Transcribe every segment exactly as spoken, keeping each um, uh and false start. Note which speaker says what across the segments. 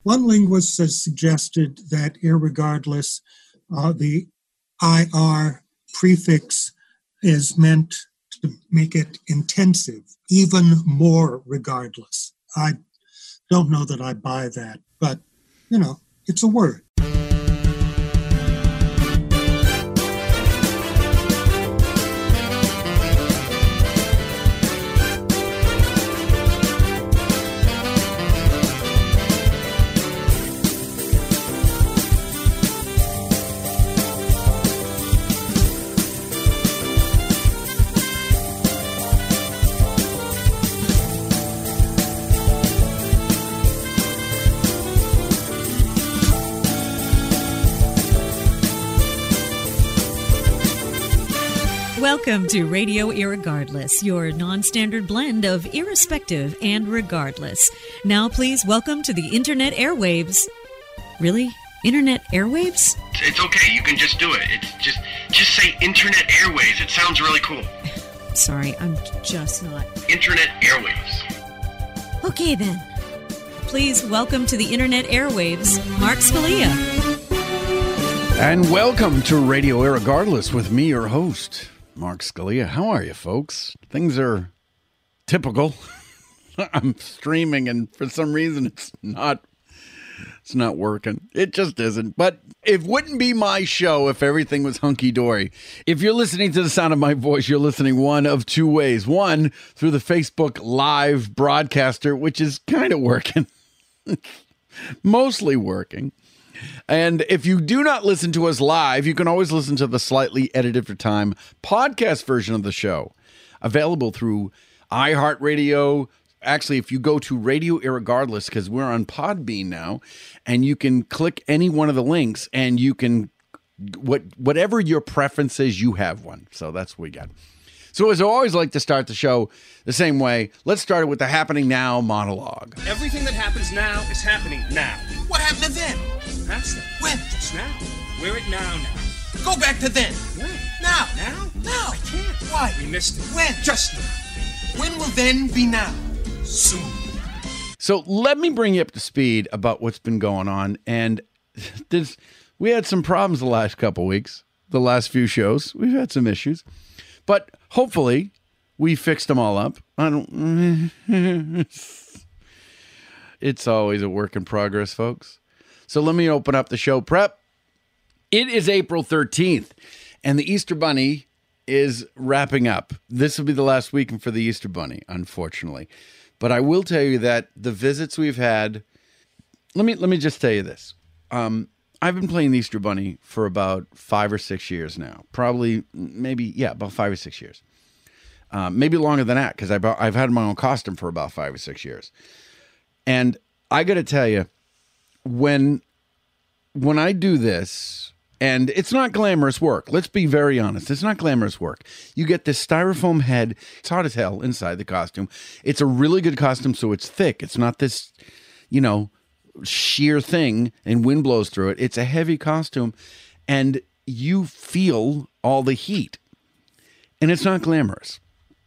Speaker 1: One linguist has suggested that irregardless, uh, the I R prefix is meant to make it intensive, even more regardless. I don't know that I buy that, but, you know, it's a word.
Speaker 2: Welcome to Radio Irregardless, your non-standard blend of irrespective and regardless. Now please welcome to the Internet airwaves. Really? Internet airwaves?
Speaker 3: It's okay, you can just do it. It's just just say Internet airwaves. It sounds really cool.
Speaker 2: Sorry, I'm just not.
Speaker 3: Internet airwaves.
Speaker 2: Okay then. Please welcome to the Internet airwaves, Mark Scalia.
Speaker 4: And welcome to Radio Irregardless with me, your host, Mark Scalia. How are you, folks? Things are typical. I'm streaming, and for some reason, it's not it's not working. It just isn't. But it wouldn't be my show if everything was hunky-dory. If you're listening to the sound of my voice, you're listening one of two ways. One, through the Facebook Live broadcaster, which is kind of working. Mostly working. And if you do not listen to us live, you can always listen to the slightly edited for time podcast version of the show, available through iHeartRadio. Actually, if you go to Radio Irregardless, because we're on Podbean now, and you can click any one of the links, and you can, what whatever your preference is, you have one. So that's what we got. So as I always like to start the show the same way, let's start it with the Happening Now monologue.
Speaker 5: Everything that happens now is happening now.
Speaker 6: What happened to then?
Speaker 5: That's it.
Speaker 6: When?
Speaker 5: Just now. We're at now now.
Speaker 6: Go back to then.
Speaker 5: When?
Speaker 6: Now.
Speaker 5: Now?
Speaker 6: Now.
Speaker 5: I can't.
Speaker 6: Why?
Speaker 5: We missed it.
Speaker 6: When?
Speaker 5: Just now.
Speaker 6: When will then be now? Soon.
Speaker 4: So let me bring you up to speed about what's been going on. And this, we had some problems the last couple weeks, the last few shows. We've had some issues. But hopefully we fixed them all up. I don't... It's always a work in progress, folks. So let me open up the show prep. It is April thirteenth, and the Easter Bunny is wrapping up. This will be the last weekend for the Easter Bunny, unfortunately. But I will tell you that the visits we've had... Let me let me just tell you this. Um, I've been playing the Easter Bunny for about five or six years now. Probably, maybe, yeah, about five or six years. Um, maybe longer than that, because I've, I've had my own costume for about five or six years. And I got to tell you, when when I do this, and it's not glamorous work. Let's be very honest. It's not glamorous work. You get this styrofoam head. It's hot as hell inside the costume. It's a really good costume, so it's thick. It's not this, you know, sheer thing and wind blows through it. It's a heavy costume, and you feel all the heat. And it's not glamorous.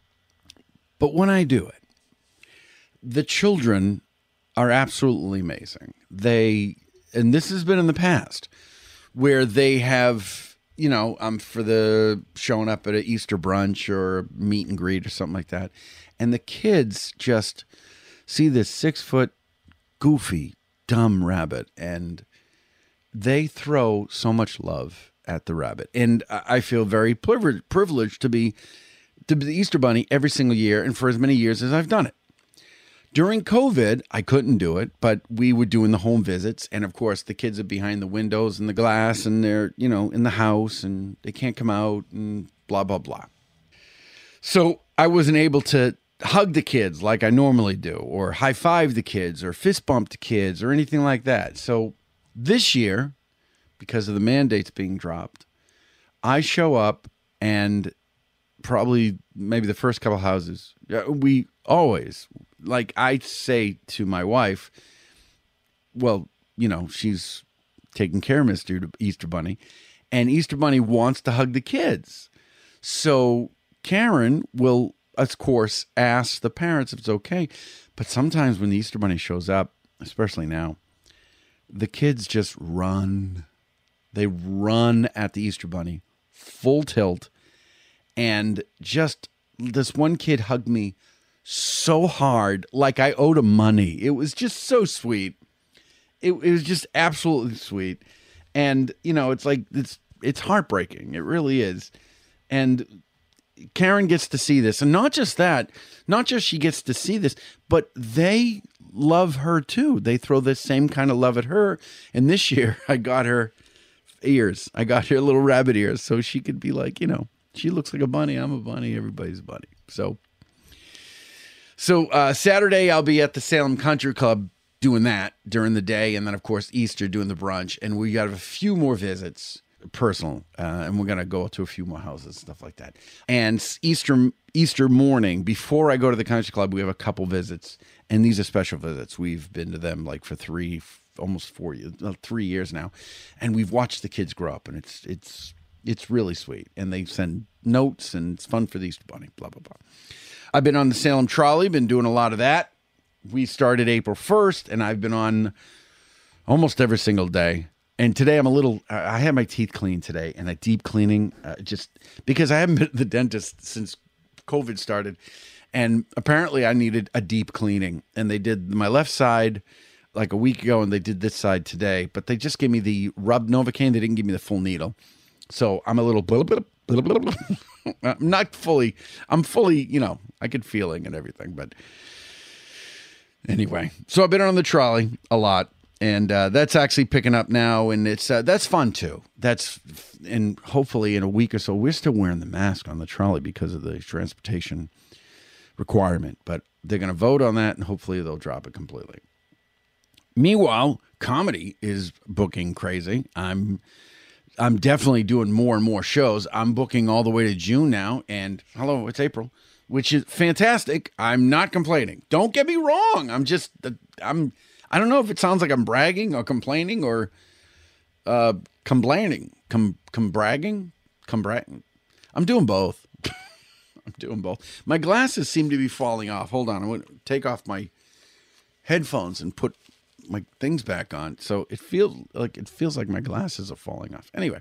Speaker 4: But when I do it, the children are absolutely amazing. They, and this has been in the past, where they have, you know, um, for the showing up at an Easter brunch or a meet and greet or something like that, and the kids just see this six foot goofy, dumb rabbit, and they throw so much love at the rabbit. And I feel very privileged, privileged to be to be the Easter Bunny every single year, and for as many years as I've done it. During COVID, I couldn't do it, but we were doing the home visits. And of course, the kids are behind the windows and the glass, and they're, you know, in the house, and they can't come out, and blah, blah, blah. So I wasn't able to hug the kids like I normally do, or high five the kids, or fist bump the kids, or anything like that. So this year, because of the mandates being dropped, I show up, and probably maybe the first couple houses, we always, like I say to my wife, well, you know, she's taking care of Mister Easter Bunny, and Easter Bunny wants to hug the kids. So Karen will, of course, ask the parents if it's okay. But sometimes when the Easter Bunny shows up, especially now, the kids just run. They run at the Easter Bunny, full tilt. And just this one kid hugged me so hard, like I owed him money. It was just so sweet. It, it was just absolutely sweet. And, you know, it's like, it's it's heartbreaking. It really is. And Karen gets to see this. And not just that, not just she gets to see this, but they love her too. They throw this same kind of love at her. And this year I got her ears. I got her little rabbit ears so she could be like, you know, she looks like a bunny. I'm a bunny. Everybody's a bunny. So, so uh, Saturday I'll be at the Salem Country Club doing that during the day. And then, of course, Easter doing the brunch. And we got a few more visits, personal. Uh, and we're going to go to a few more houses, stuff like that. And Easter Easter morning, before I go to the country club, we have a couple visits. And these are special visits. We've been to them like for three, almost four years, three years now. And we've watched the kids grow up. And it's it's it's really sweet. And they send notes. And it's fun for the Easter Bunny, blah, blah, blah. I've been on the Salem Trolley, been doing a lot of that. We started April first, and I've been on almost every single day. And today I'm a little, I had my teeth cleaned today, and a deep cleaning, uh, just because I haven't been at the dentist since COVID started. And apparently I needed a deep cleaning. And they did my left side like a week ago, and they did this side today. But they just gave me the rub Novocaine. They didn't give me the full needle. So I'm a little, blah, blah, blah, blah, blah. I'm not fully, I'm fully, you know, I get feeling and everything, but anyway, so I've been on the trolley a lot, and uh, that's actually picking up now, and it's uh, that's fun too. That's and hopefully in a week or so, we're still wearing the mask on the trolley because of the transportation requirement, but they're going to vote on that, and hopefully they'll drop it completely. Meanwhile, comedy is booking crazy. I'm I'm definitely doing more and more shows. I'm booking all the way to June now, and hello, it's April. Which is fantastic. I'm not complaining. Don't get me wrong. I'm just, I'm, I don't know if it sounds like I'm bragging or complaining or uh, complaining, com, com bragging, com bragging. I'm doing both. I'm doing both. My glasses seem to be falling off. Hold on. I'm going to take off my headphones and put my things back on. So it feels like, it feels like my glasses are falling off. Anyway.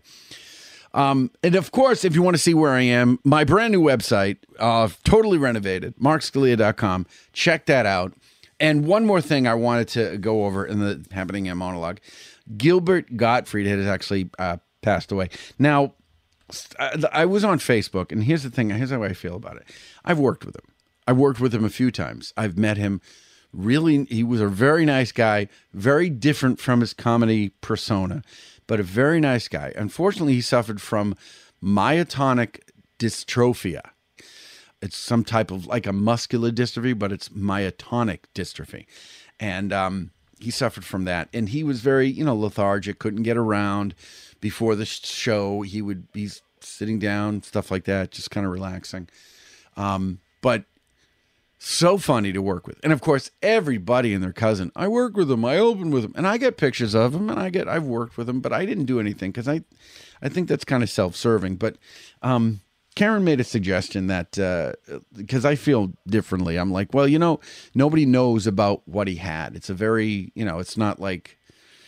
Speaker 4: Um, and of course, if you want to see where I am, my brand new website, uh, totally renovated, mark scalia dot com. Check that out. And one more thing I wanted to go over in the Happening in Monologue. Gilbert Gottfried has actually uh, passed away. Now, I, I was on Facebook, and here's the thing. Here's how I feel about it. I've worked with him. I've worked with him a few times. I've met him. Really, he was a very nice guy, very different from his comedy persona, but a very nice guy. Unfortunately, he suffered from myotonic dystrophia. It's some type of like a muscular dystrophy, but it's myotonic dystrophy. And um, he suffered from that. And he was very, you know, lethargic, couldn't get around. Before the show, he would be sitting down, stuff like that, just kind of relaxing. Um, but so funny to work with. And of course, everybody and their cousin, I work with him, I open with him, and I get pictures of him, and I get, I've worked with him, but I didn't do anything because I, I think that's kind of self-serving. But um, Karen made a suggestion that, uh, because I feel differently, I'm like, well, you know, nobody knows about what he had. It's a very, you know, it's not like,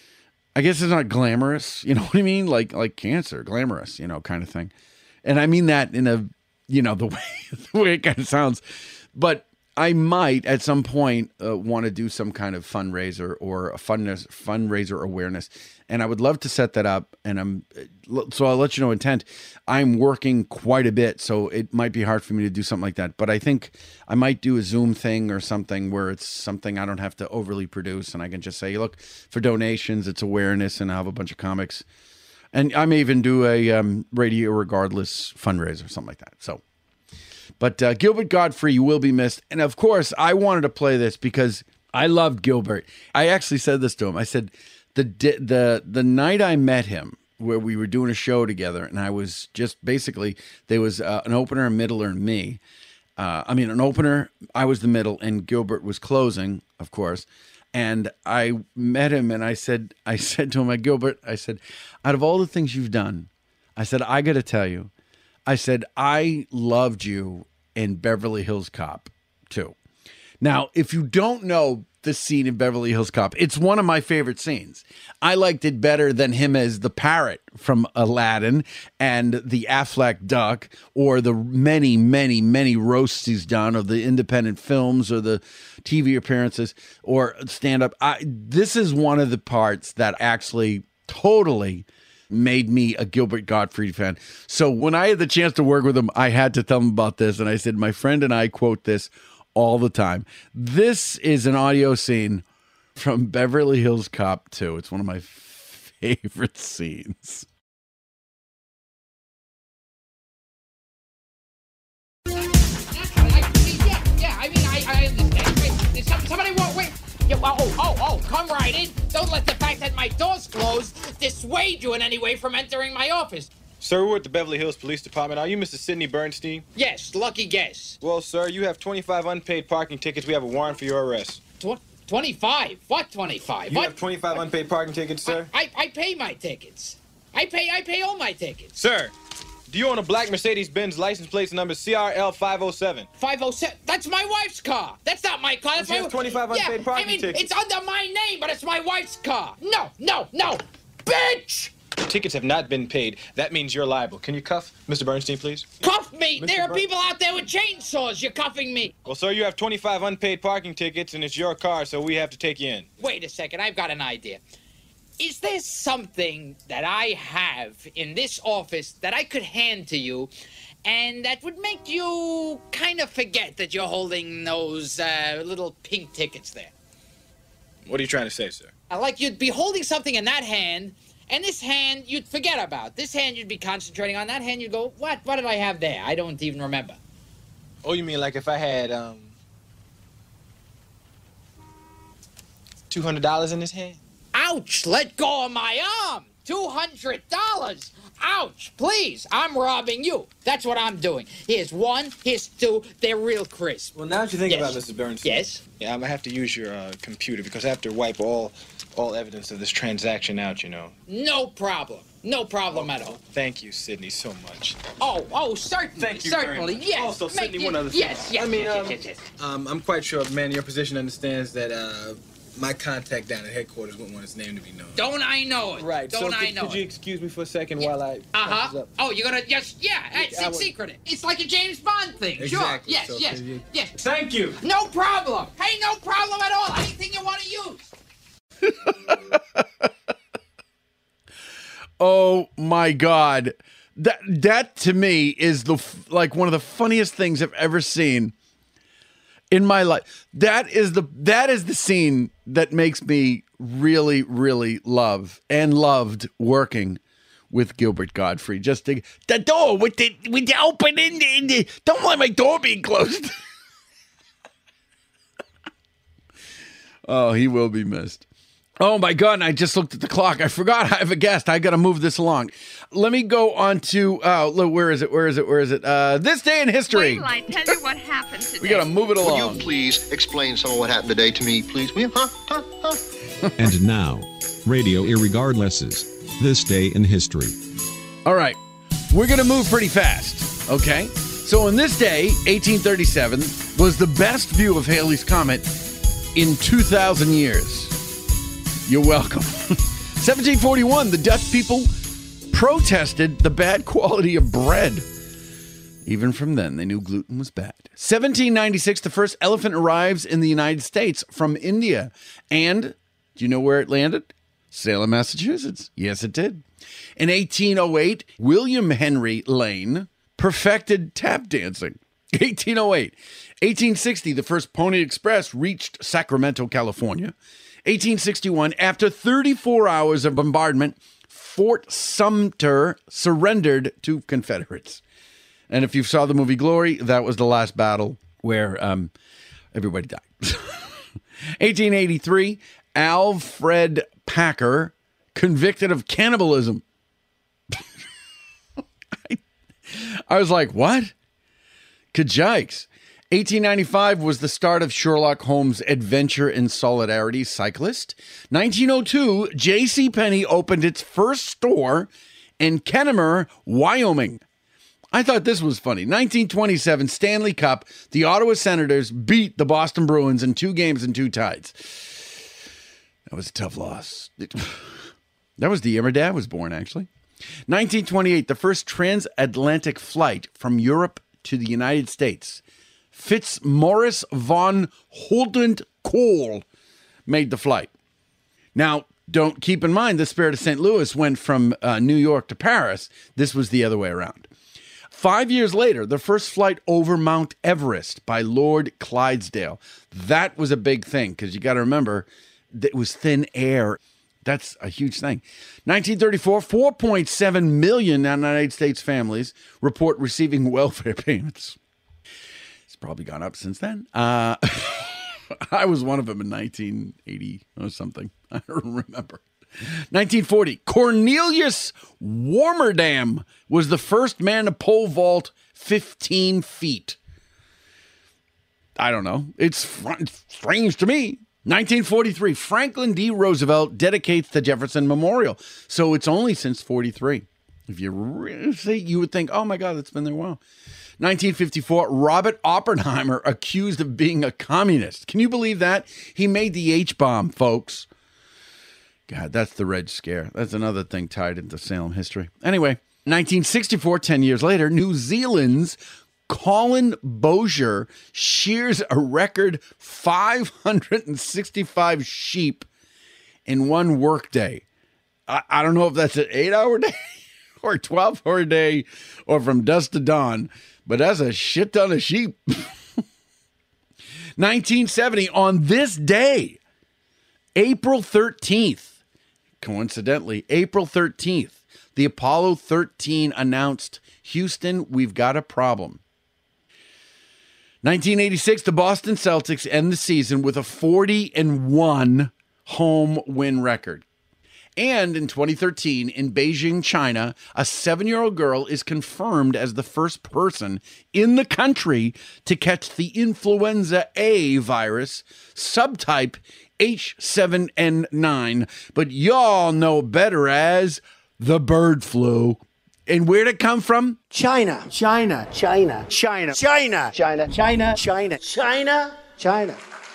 Speaker 4: I guess it's not glamorous, you know what I mean? Like, like cancer, glamorous, you know, kind of thing. And I mean that in a, you know, the way, the way it kind of sounds, but I might at some point uh, want to do some kind of fundraiser or a fundness, fundraiser awareness. And I would love to set that up. And I'm, so I'll let you know intent. I'm working quite a bit, so it might be hard for me to do something like that. But I think I might do a Zoom thing or something where it's something I don't have to overly produce. And I can just say, look, for donations, it's awareness, and I'll have a bunch of comics. And I may even do a um, Radio Regardless fundraiser, something like that. So. But uh, Gilbert Gottfried, you will be missed. And of course, I wanted to play this because I loved Gilbert. I actually said this to him. I said, the the the night I met him, where we were doing a show together, and I was just basically, there was uh, an opener, a middler, and me. Uh, I mean, an opener, I was the middle, and Gilbert was closing, of course. And I met him, and I said, I said to him, like, Gilbert, I said, out of all the things you've done, I said, I got to tell you, I said, I loved you in Beverly Hills Cop too. Now, if you don't know the scene in Beverly Hills Cop. It's one of my favorite scenes. I liked it better than him as the parrot from Aladdin and the Affleck duck, or the many, many, many roasts he's done of the independent films or the T V appearances or stand-up. I, this is one of the parts that actually totally made me a Gilbert Gottfried fan. So when I had the chance to work with him, I had to tell him about this. And I said, my friend and I quote this all the time. This is an audio scene from Beverly Hills Cop two. It's one of my favorite scenes.
Speaker 7: Yeah, yeah, I mean, I, I understand. Wait, some, somebody won't wait. Yeah, oh, oh, oh, come right in. Don't let the fact that my door's closed dissuade you in any way from entering my office.
Speaker 8: Sir, we're at the Beverly Hills Police Department. Are you Mister Sidney Bernstein?
Speaker 7: Yes, lucky guess.
Speaker 8: Well, sir, you have twenty-five unpaid parking tickets. We have a warrant for your arrest.
Speaker 7: Tw- twenty-five? What twenty-five?
Speaker 8: You
Speaker 7: what?
Speaker 8: have twenty-five unpaid parking tickets, sir?
Speaker 7: I, I, I pay my tickets. I pay, I pay all my tickets.
Speaker 8: Sir, do you own a black Mercedes-Benz license plate number C R L five oh seven?
Speaker 7: five oh seven? That's my wife's car. That's not my car. That's
Speaker 8: But you
Speaker 7: my
Speaker 8: have twenty-five unpaid
Speaker 7: yeah,
Speaker 8: parking
Speaker 7: I mean,
Speaker 8: tickets.
Speaker 7: it's under my name, but it's my wife's car. No, no, no. Bitch!
Speaker 8: Tickets have not been paid. That means you're liable. Can you cuff Mister Bernstein, please?
Speaker 7: Cuff me!
Speaker 8: Mister
Speaker 7: There are
Speaker 8: Bur-
Speaker 7: people out there with chainsaws. You're cuffing me.
Speaker 8: Well, sir, you have twenty-five unpaid parking tickets, and it's your car, so we have to take you in.
Speaker 7: Wait a second. I've got an idea. Is there something that I have in this office that I could hand to you and that would make you kind of forget that you're holding those uh, little pink tickets there?
Speaker 8: What are you trying to say, sir?
Speaker 7: Uh, Like you'd be holding something in that hand, and this hand you'd forget about. This hand you'd be concentrating on. That hand you'd go, what? What did I have there? I don't even remember.
Speaker 8: Oh, you mean like if I had, um... two hundred dollars in this hand?
Speaker 7: Ouch! Let go of my arm! two hundred dollars! Ouch! Please, I'm robbing you. That's what I'm doing. Here's one, here's two. They're real crisp.
Speaker 8: Well, now that you think
Speaker 7: Yes.
Speaker 8: about it, Missus Bernstein.
Speaker 7: Yes?
Speaker 8: Yeah, I'm gonna have to use your uh, computer because I have to wipe all all evidence of this transaction out, you know.
Speaker 7: No problem. No problem at all.
Speaker 8: Thank you, Sidney, so much.
Speaker 7: Oh, oh, certainly,
Speaker 8: Thank you very
Speaker 7: certainly,
Speaker 8: much.
Speaker 7: yes.
Speaker 8: Also,
Speaker 7: Make
Speaker 8: Sidney,
Speaker 7: it-
Speaker 8: one other thing.
Speaker 7: Yes, yes,
Speaker 8: I mean,
Speaker 7: yes,
Speaker 8: um,
Speaker 7: yes, yes, yes.
Speaker 8: Um, I'm quite sure, man, your position understands that uh, my contact down at headquarters wouldn't want his name to be known.
Speaker 7: Don't I know it?
Speaker 8: Right.
Speaker 7: Don't
Speaker 8: so
Speaker 7: I
Speaker 8: could,
Speaker 7: know
Speaker 8: could you
Speaker 7: it?
Speaker 8: excuse me for a second while I?
Speaker 7: Uh-huh. Oh, you're gonna just, yeah, it's
Speaker 8: I
Speaker 7: in
Speaker 8: would-
Speaker 7: secret. It's like a James Bond thing. Sure.
Speaker 8: Exactly.
Speaker 7: Yes,
Speaker 8: So
Speaker 7: yes,
Speaker 8: could you-
Speaker 7: yes.
Speaker 8: Thank you.
Speaker 7: No problem. Hey, no problem at all. Anything you want to use.
Speaker 4: Oh my God. That that to me is the f- like one of the funniest things I've ever seen in my life. That is the that is the scene that makes me really really love and loved working with Gilbert Gottfried. Just to, the door with the with the open in the, in the don't let my door be closed. Oh, he will be missed. Oh my God, and I just looked at the clock. I forgot I have a guest. I got to move this along. Let me go on to, uh, look, where is it? Where is it? Where is it? Uh, this day in history.
Speaker 9: Wait till I tell you what happened today.
Speaker 4: We got to move it
Speaker 10: Will
Speaker 4: along.
Speaker 10: you please explain some of what happened today to me, please? Will you? Huh? Huh? Huh?
Speaker 11: And now, Radio Irregardless's This Day in History.
Speaker 4: All right. We're going to move pretty fast, okay? So on this day, eighteen thirty-seven, was the best view of Halley's Comet in two thousand years. You're welcome. seventeen forty-one, the Dutch people protested the bad quality of bread. Even from then, they knew gluten was bad. seventeen ninety-six, the first elephant arrives in the United States from India. And do you know where it landed? Salem, Massachusetts. Yes, it did. In eighteen oh eight, William Henry Lane perfected tap dancing. eighteen oh eight. eighteen sixty, the first Pony Express reached Sacramento, California. eighteen sixty-one, after thirty-four hours of bombardment, Fort Sumter surrendered to Confederates. And if you saw the movie Glory, that was the last battle where um, everybody died. eighteen eighty-three, Alfred Packer, convicted of cannibalism. I, I was like, what? Kajikes. eighteen ninety-five was the start of Sherlock Holmes' Adventure in Solidarity Cyclist. nineteen oh two, JCPenney opened its first store in Kennemer, Wyoming. I thought this was funny. nineteen twenty-seven Stanley Cup. The Ottawa Senators beat the Boston Bruins in two games and two ties. That was a tough loss. That was the year my dad was born, actually. nineteen twenty-eight, the first transatlantic flight from Europe to the United States. Fitzmaurice von Holland Kohl made the flight. Now, don't keep in mind the Spirit of Saint Louis went from uh, New York to Paris. This was the other way around. Five years later, the first flight over Mount Everest by Lord Clydesdale. That was a big thing because you got to remember that it was thin air. That's a huge thing. nineteen thirty-four, four point seven million United States families report receiving welfare payments. It's probably gone up since then. Uh, I was one of them in nineteen eighty or something. I don't remember. nineteen forty, Cornelius Warmerdam was the first man to pole vault fifteen feet. I don't know. It's fr- strange to me. nineteen forty-three, Franklin D. Roosevelt dedicates the Jefferson Memorial. So it's only since forty-three. If you really see, you would think, oh my God, it's been there a while. nineteen fifty-four, Robert Oppenheimer accused of being a communist. Can you believe that? He made the H-bomb, folks. God, that's the Red Scare. That's another thing tied into Salem history. Anyway, nineteen sixty-four, ten years later, New Zealand's Colin Bozier shears a record five hundred sixty-five sheep in one workday. I, I don't know if that's an eight-hour day or a twelve-hour day or from dusk to dawn, but that's a shit ton of sheep. nineteen seventy, on this day, April thirteenth, coincidentally, April thirteenth, the Apollo thirteen announced, Houston, we've got a problem. nineteen eighty-six, the Boston Celtics end the season with a forty and one home win record. And in twenty thirteen, in Beijing, China, a seven-year-old girl is confirmed as the first person in the country to catch the influenza A virus, subtype H seven N nine, but y'all know better as the bird flu. And where'd it come from?
Speaker 12: China. China. China. China. China. China. China. China. China. China.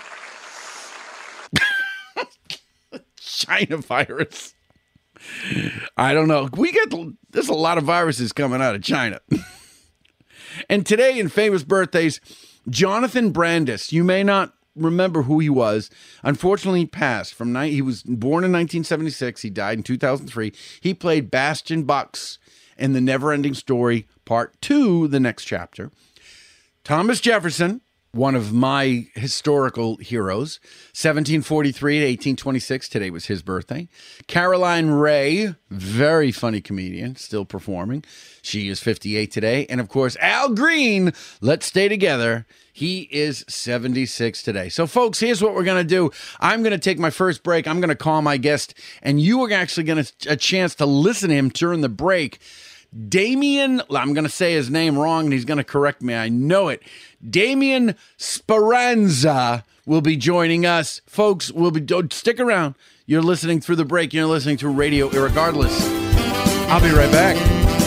Speaker 4: China virus. I don't know. We get there's a lot of viruses coming out of China. And today in famous birthdays, Jonathan Brandis. You may not remember who he was. Unfortunately, he passed from he was born in nineteen seventy-six. He died in two thousand three. He played Bastian Bucks in The Never-Ending Story, Part Two, the next chapter. Thomas Jefferson, one of my historical heroes, seventeen forty-three to eighteen twenty-six. Today was his birthday. Caroline Ray, very funny comedian, still performing. She is fifty-eight today. And of course, Al Green, Let's Stay Together. He is seventy-six today. So folks, here's what we're going to do. I'm going to take my first break. I'm going to call my guest, and you are actually going to a chance to listen to him during the break. Damien, I'm going to say his name wrong, and he's going to correct me. I know it. Damien Speranza will be joining us. Folks, we'll be, don't stick around. You're listening through the break. You're listening to Radio Irregardless. I'll be right back.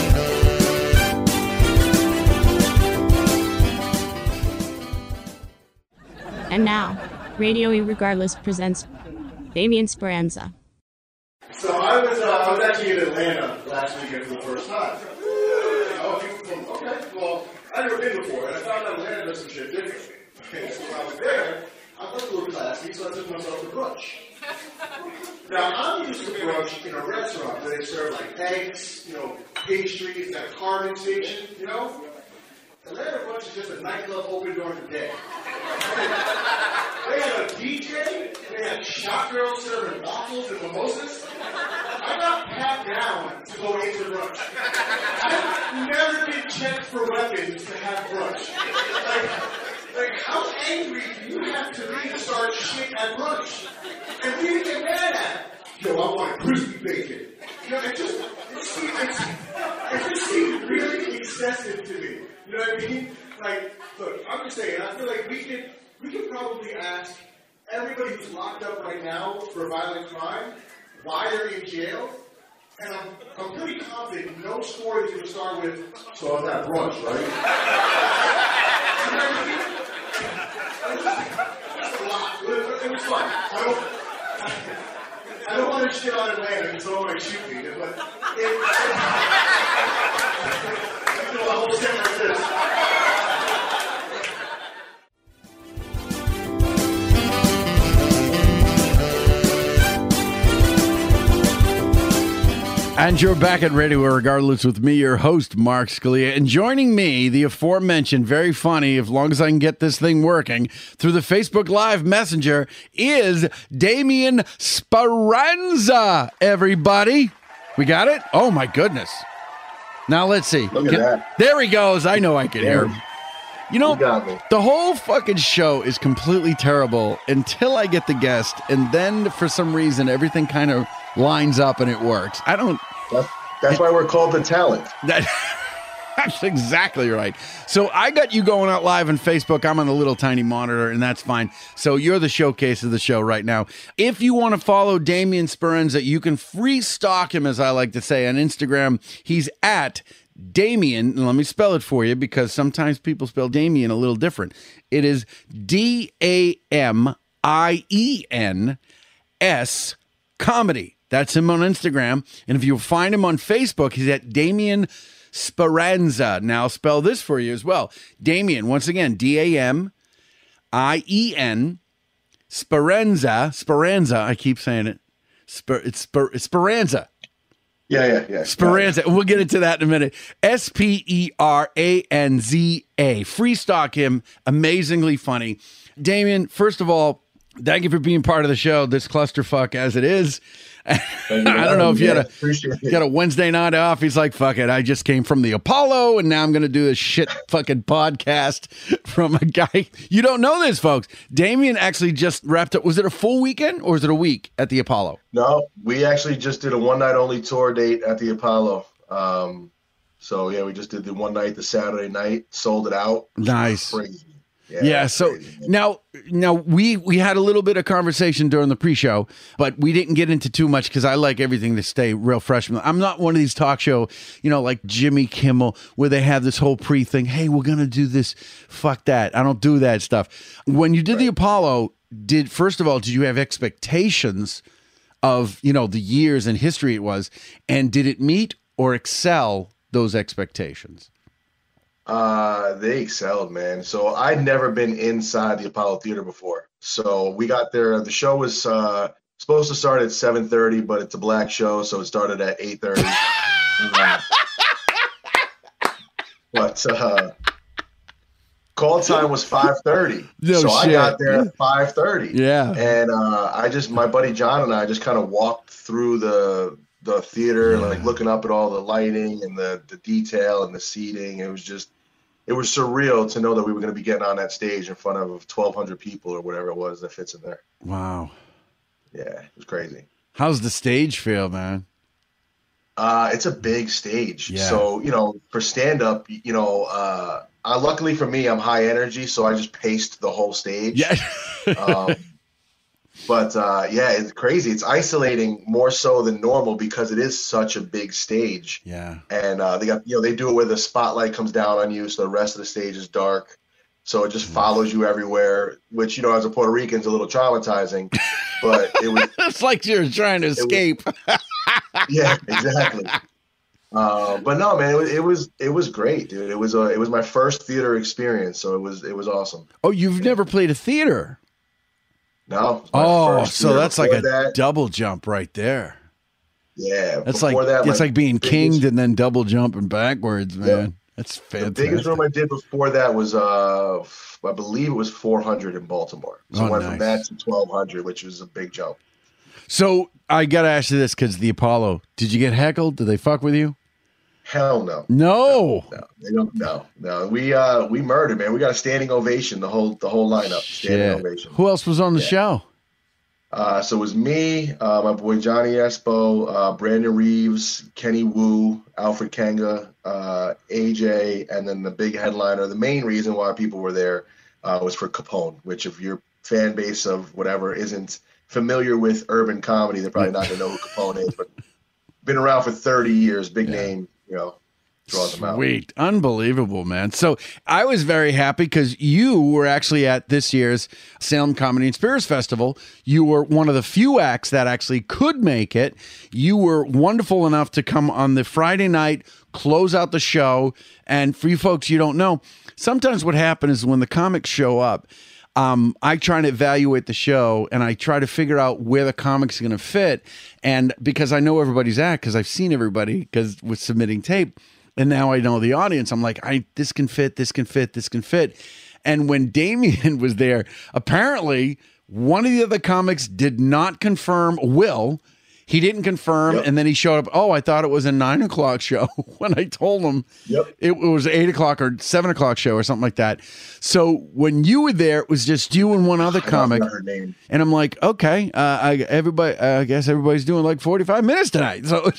Speaker 13: And now, Radio Irregardless presents Damien Speranza.
Speaker 14: So I was, uh, I was actually in Atlanta last weekend for the first time. Oh, people from, okay, well, I've never been before, and I found out Atlanta does some shit differently. Okay, so when I was there, I felt a little classy, so I took myself to brunch. Now, I'm used to brunch in a restaurant where they serve like eggs, you know, pastries, that carving station, you know? Atlanta brunch is just a nightclub open during the day. They had a D J, they had shot girls serving waffles and mimosas. I got pat down to go into brunch. I've never been checked for weapons to have brunch. Like, like how angry do you have to be to start shit at brunch? And we didn't get mad at it. Yo, I want crispy bacon. You know, it just, it seemed, it just seemed really excessive to me. You know what I mean? Like, look, I'm just saying, I feel like we could, we could probably ask everybody who's locked up right now for a violent crime why they're in jail, And I'm, I'm pretty confident no story is going to start with, so I was at brunch, right? That's a lot. It, it was fun. I don't, I don't want to shit on Atlanta because someone might shoot me, but it, it, I do a whole set like this.
Speaker 4: And you're back at Radio Regardless with me, your host, Mark Scalia. And joining me, the aforementioned, very funny, as long as I can get this thing working, through the Facebook Live Messenger, is Damien Speranza, everybody. We got it? Oh, my goodness. Now, let's see.
Speaker 14: Look at
Speaker 4: Can,
Speaker 14: that.
Speaker 4: There he goes. I know I can hear him. You know,
Speaker 14: You got me.
Speaker 4: the whole fucking show is completely terrible until I get the guest, and then for some reason everything kind of lines up and it works. I don't.
Speaker 14: That's, that's why we're called the talent.
Speaker 4: That, that's exactly right. So I got you going out live on Facebook. I'm on the little tiny monitor, and that's fine. So you're the showcase of the show right now. If you want to follow Damien Speranza, you can free stalk him, as I like to say, on Instagram. He's at Damien, and let me spell it for you because sometimes people spell Damien a little different. It is D A M I E N S comedy. That's him on Instagram. And if you find him on Facebook, he's at Damien Speranza. Now I'll spell this for you as well. Damien, once again, D A M I E N Speranza. Speranza, I keep saying it. Sper, it's Sper, Speranza.
Speaker 14: Yeah, yeah, yeah.
Speaker 4: Speranza. We'll get into that in a minute. S P E R A N Z A. Free stock him. Amazingly funny. Damien, first of all, thank you for being part of the show, this clusterfuck as it is. I don't know if you had a, you got a Wednesday night off. He's like, fuck it. I just came from the Apollo, and now I'm going to do a shit fucking podcast from a guy. You don't know this, folks. Damien actually just wrapped up. Was it a full weekend or was it a week at the Apollo?
Speaker 14: No, we actually just did a one night only tour date at the Apollo. Um, so yeah, we just did the one night, the Saturday night, sold it out.
Speaker 4: Nice.
Speaker 14: Crazy.
Speaker 4: Yeah, yeah so crazy, now now we we had a little bit of conversation during the pre-show, but we didn't get into too much because I like everything to stay real fresh. I'm not one of these talk show, you know, like Jimmy Kimmel, where they have this whole pre-thing. Hey, we're gonna do this. Fuck that. I don't do that stuff. When you did right. the Apollo, did first of all, did you have expectations of, you know, the years and history it was, and did it meet or excel those expectations?
Speaker 14: Uh, they excelled, man. So I'd never been inside the Apollo Theater before. So we got there. The show was uh, supposed to start at seven thirty, but it's a black show, so it started at eight thirty. uh, but uh, call time was five thirty.
Speaker 4: No
Speaker 14: so
Speaker 4: shit.
Speaker 14: I got there at five thirty.
Speaker 4: Yeah.
Speaker 14: And uh, I just, my buddy John and I just kind of walked through the the theater, yeah. like looking up at all the lighting and the, the detail and the seating. It was just, it was surreal to know that we were going to be getting on that stage in front of twelve hundred people or whatever it was that fits in there.
Speaker 4: Wow.
Speaker 14: Yeah, it was crazy.
Speaker 4: How's the stage feel, man?
Speaker 14: Uh, it's a big stage.
Speaker 4: Yeah.
Speaker 14: So, you know, for stand-up, you know, uh, uh, luckily for me, I'm high energy, so I just paced the whole stage.
Speaker 4: Yeah.
Speaker 14: um, but, uh, yeah, it's crazy. It's isolating more so than normal because it is such a big stage.
Speaker 4: Yeah.
Speaker 14: And uh, they got, you know, they do it where the spotlight comes down on you, so the rest of the stage is dark. So it just follows you everywhere, which, you know, as a Puerto Rican is a little traumatizing. But it was.
Speaker 4: It's like you're trying to escape.
Speaker 14: Was, yeah, exactly. Uh, but no, man, it was, it was it was great, dude. It was a, it was my first theater experience, so it was it was awesome.
Speaker 4: Oh, you've never played a theater?
Speaker 14: No.
Speaker 4: Oh, so that's like a
Speaker 14: that,
Speaker 4: double jump right there.
Speaker 14: Yeah,
Speaker 4: that's like
Speaker 14: that,
Speaker 4: it's
Speaker 14: like,
Speaker 4: like being
Speaker 14: biggest,
Speaker 4: kinged and then double jumping backwards, man. Yeah. That's fantastic.
Speaker 14: The biggest room I did before that was, uh, I believe it was four hundred in Baltimore. So
Speaker 4: oh,
Speaker 14: I went
Speaker 4: nice.
Speaker 14: from that to twelve hundred, which was a big jump.
Speaker 4: So I got to ask you this because the Apollo, did you get heckled? Did they fuck with you?
Speaker 14: Hell no.
Speaker 4: No.
Speaker 14: No, they don't, no, no. We uh we murdered, man. We got a standing ovation, the whole the whole lineup. Standing
Speaker 4: Shit.
Speaker 14: ovation.
Speaker 4: Who else was on the
Speaker 14: yeah.
Speaker 4: show?
Speaker 14: Uh, so it was me, uh, my boy Johnny Espo, uh, Brandon Reeves, Kenny Wu, Alfred Kanga, uh, A J, and then the big headliner. The main reason why people were there uh, was for Capone, which if your fan base of whatever isn't familiar with urban comedy, they're probably not going to know who Capone is. But been around for thirty years, big yeah. name, you know, draws them out.
Speaker 4: Sweet. Unbelievable, man. So I was very happy because you were actually at this year's Salem Comedy and Spirits Festival. You were one of the few acts that actually could make it. You were wonderful enough to come on the Friday night, close out the show. And for you folks you don't know, sometimes what happens is when the comics show up, Um, I try to evaluate the show and I try to figure out where the comics are going to fit. And because I know everybody's act, because I've seen everybody, because with submitting tape, and now I know the audience, I'm like, I this can fit, this can fit, this can fit. And when Damien was there, apparently one of the other comics did not confirm Will. He didn't confirm, yep. and then he showed up. Oh, I thought it was a nine o'clock show when I told him yep. it, it was eight o'clock or seven o'clock show or something like that. So when you were there, it was just you and one other comic, her name. And I'm like, okay, uh, I everybody, uh, I guess everybody's doing like forty-five minutes tonight. So,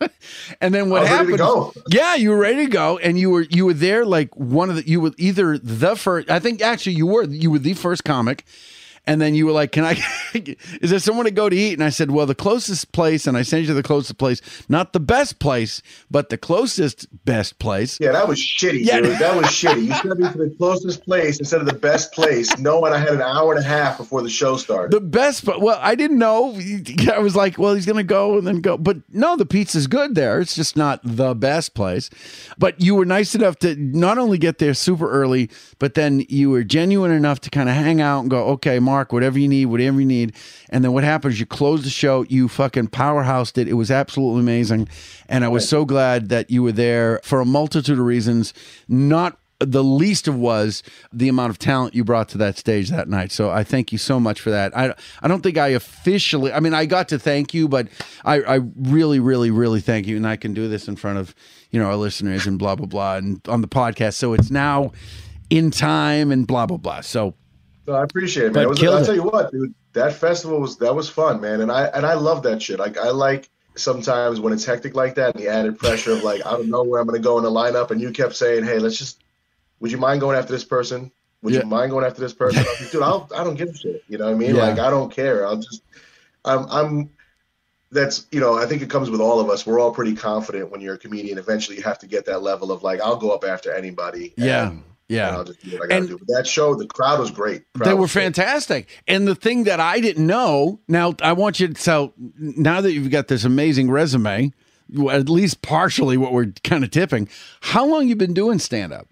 Speaker 4: and then what
Speaker 14: I was
Speaker 4: happened?
Speaker 14: Ready to go.
Speaker 4: Yeah, you were ready to go, and you were you were there like one of the you were either the first. I think actually you were you were the first comic. And then you were like, can I, is there someone to go to eat? And I said, well, the closest place, and I sent you to the closest place, not the best place, but the closest best place.
Speaker 14: Yeah, that was shitty, yeah. dude. That was shitty. You sent me to the closest place instead of the best place, knowing I had an hour and a half before the show started.
Speaker 4: The best, but well, I didn't know. I was like, well, he's going to go and then go. But no, the pizza's good there. It's just not the best place. But you were nice enough to not only get there super early, but then you were genuine enough to kind of hang out and go, okay, Mark, Mark, whatever you need, whatever you need. And then what happens, you close the show, you fucking powerhoused it. It was absolutely amazing. And I was so glad that you were there for a multitude of reasons, not the least of was the amount of talent you brought to that stage that night. So I thank you so much for that. I I don't think I officially, I mean, I got to thank you, but I, I really, really, really thank you. And I can do this in front of, you know, our listeners and blah, blah, blah, and on the podcast. So it's now in time and blah, blah, blah. So
Speaker 14: No, I appreciate it, man. It was, I'll tell you what, dude, that festival was, that was fun, man. And I, and I love that shit. Like, I like sometimes when it's hectic like that and the added pressure of like, I don't know where I'm going to go in the lineup. And you kept saying, hey, let's just, would you mind going after this person? Would yeah. you mind going after this person? I was like, dude, I'll, I don't give a shit. You know what I mean? Yeah. Like, I don't care. I'll just, I'm, I'm, that's, you know, I think it comes with all of us. We're all pretty confident when you're a comedian. Eventually you have to get that level of like, I'll go up after anybody.
Speaker 4: Yeah.
Speaker 14: And,
Speaker 4: Yeah.
Speaker 14: And I'll just do what I gotta do. But that show, the crowd was great. Crowd
Speaker 4: they were
Speaker 14: was
Speaker 4: fantastic. Great. And the thing that I didn't know, now I want you to, so now that you've got this amazing resume, at least partially what we're kind of tipping, how long you been doing stand-up?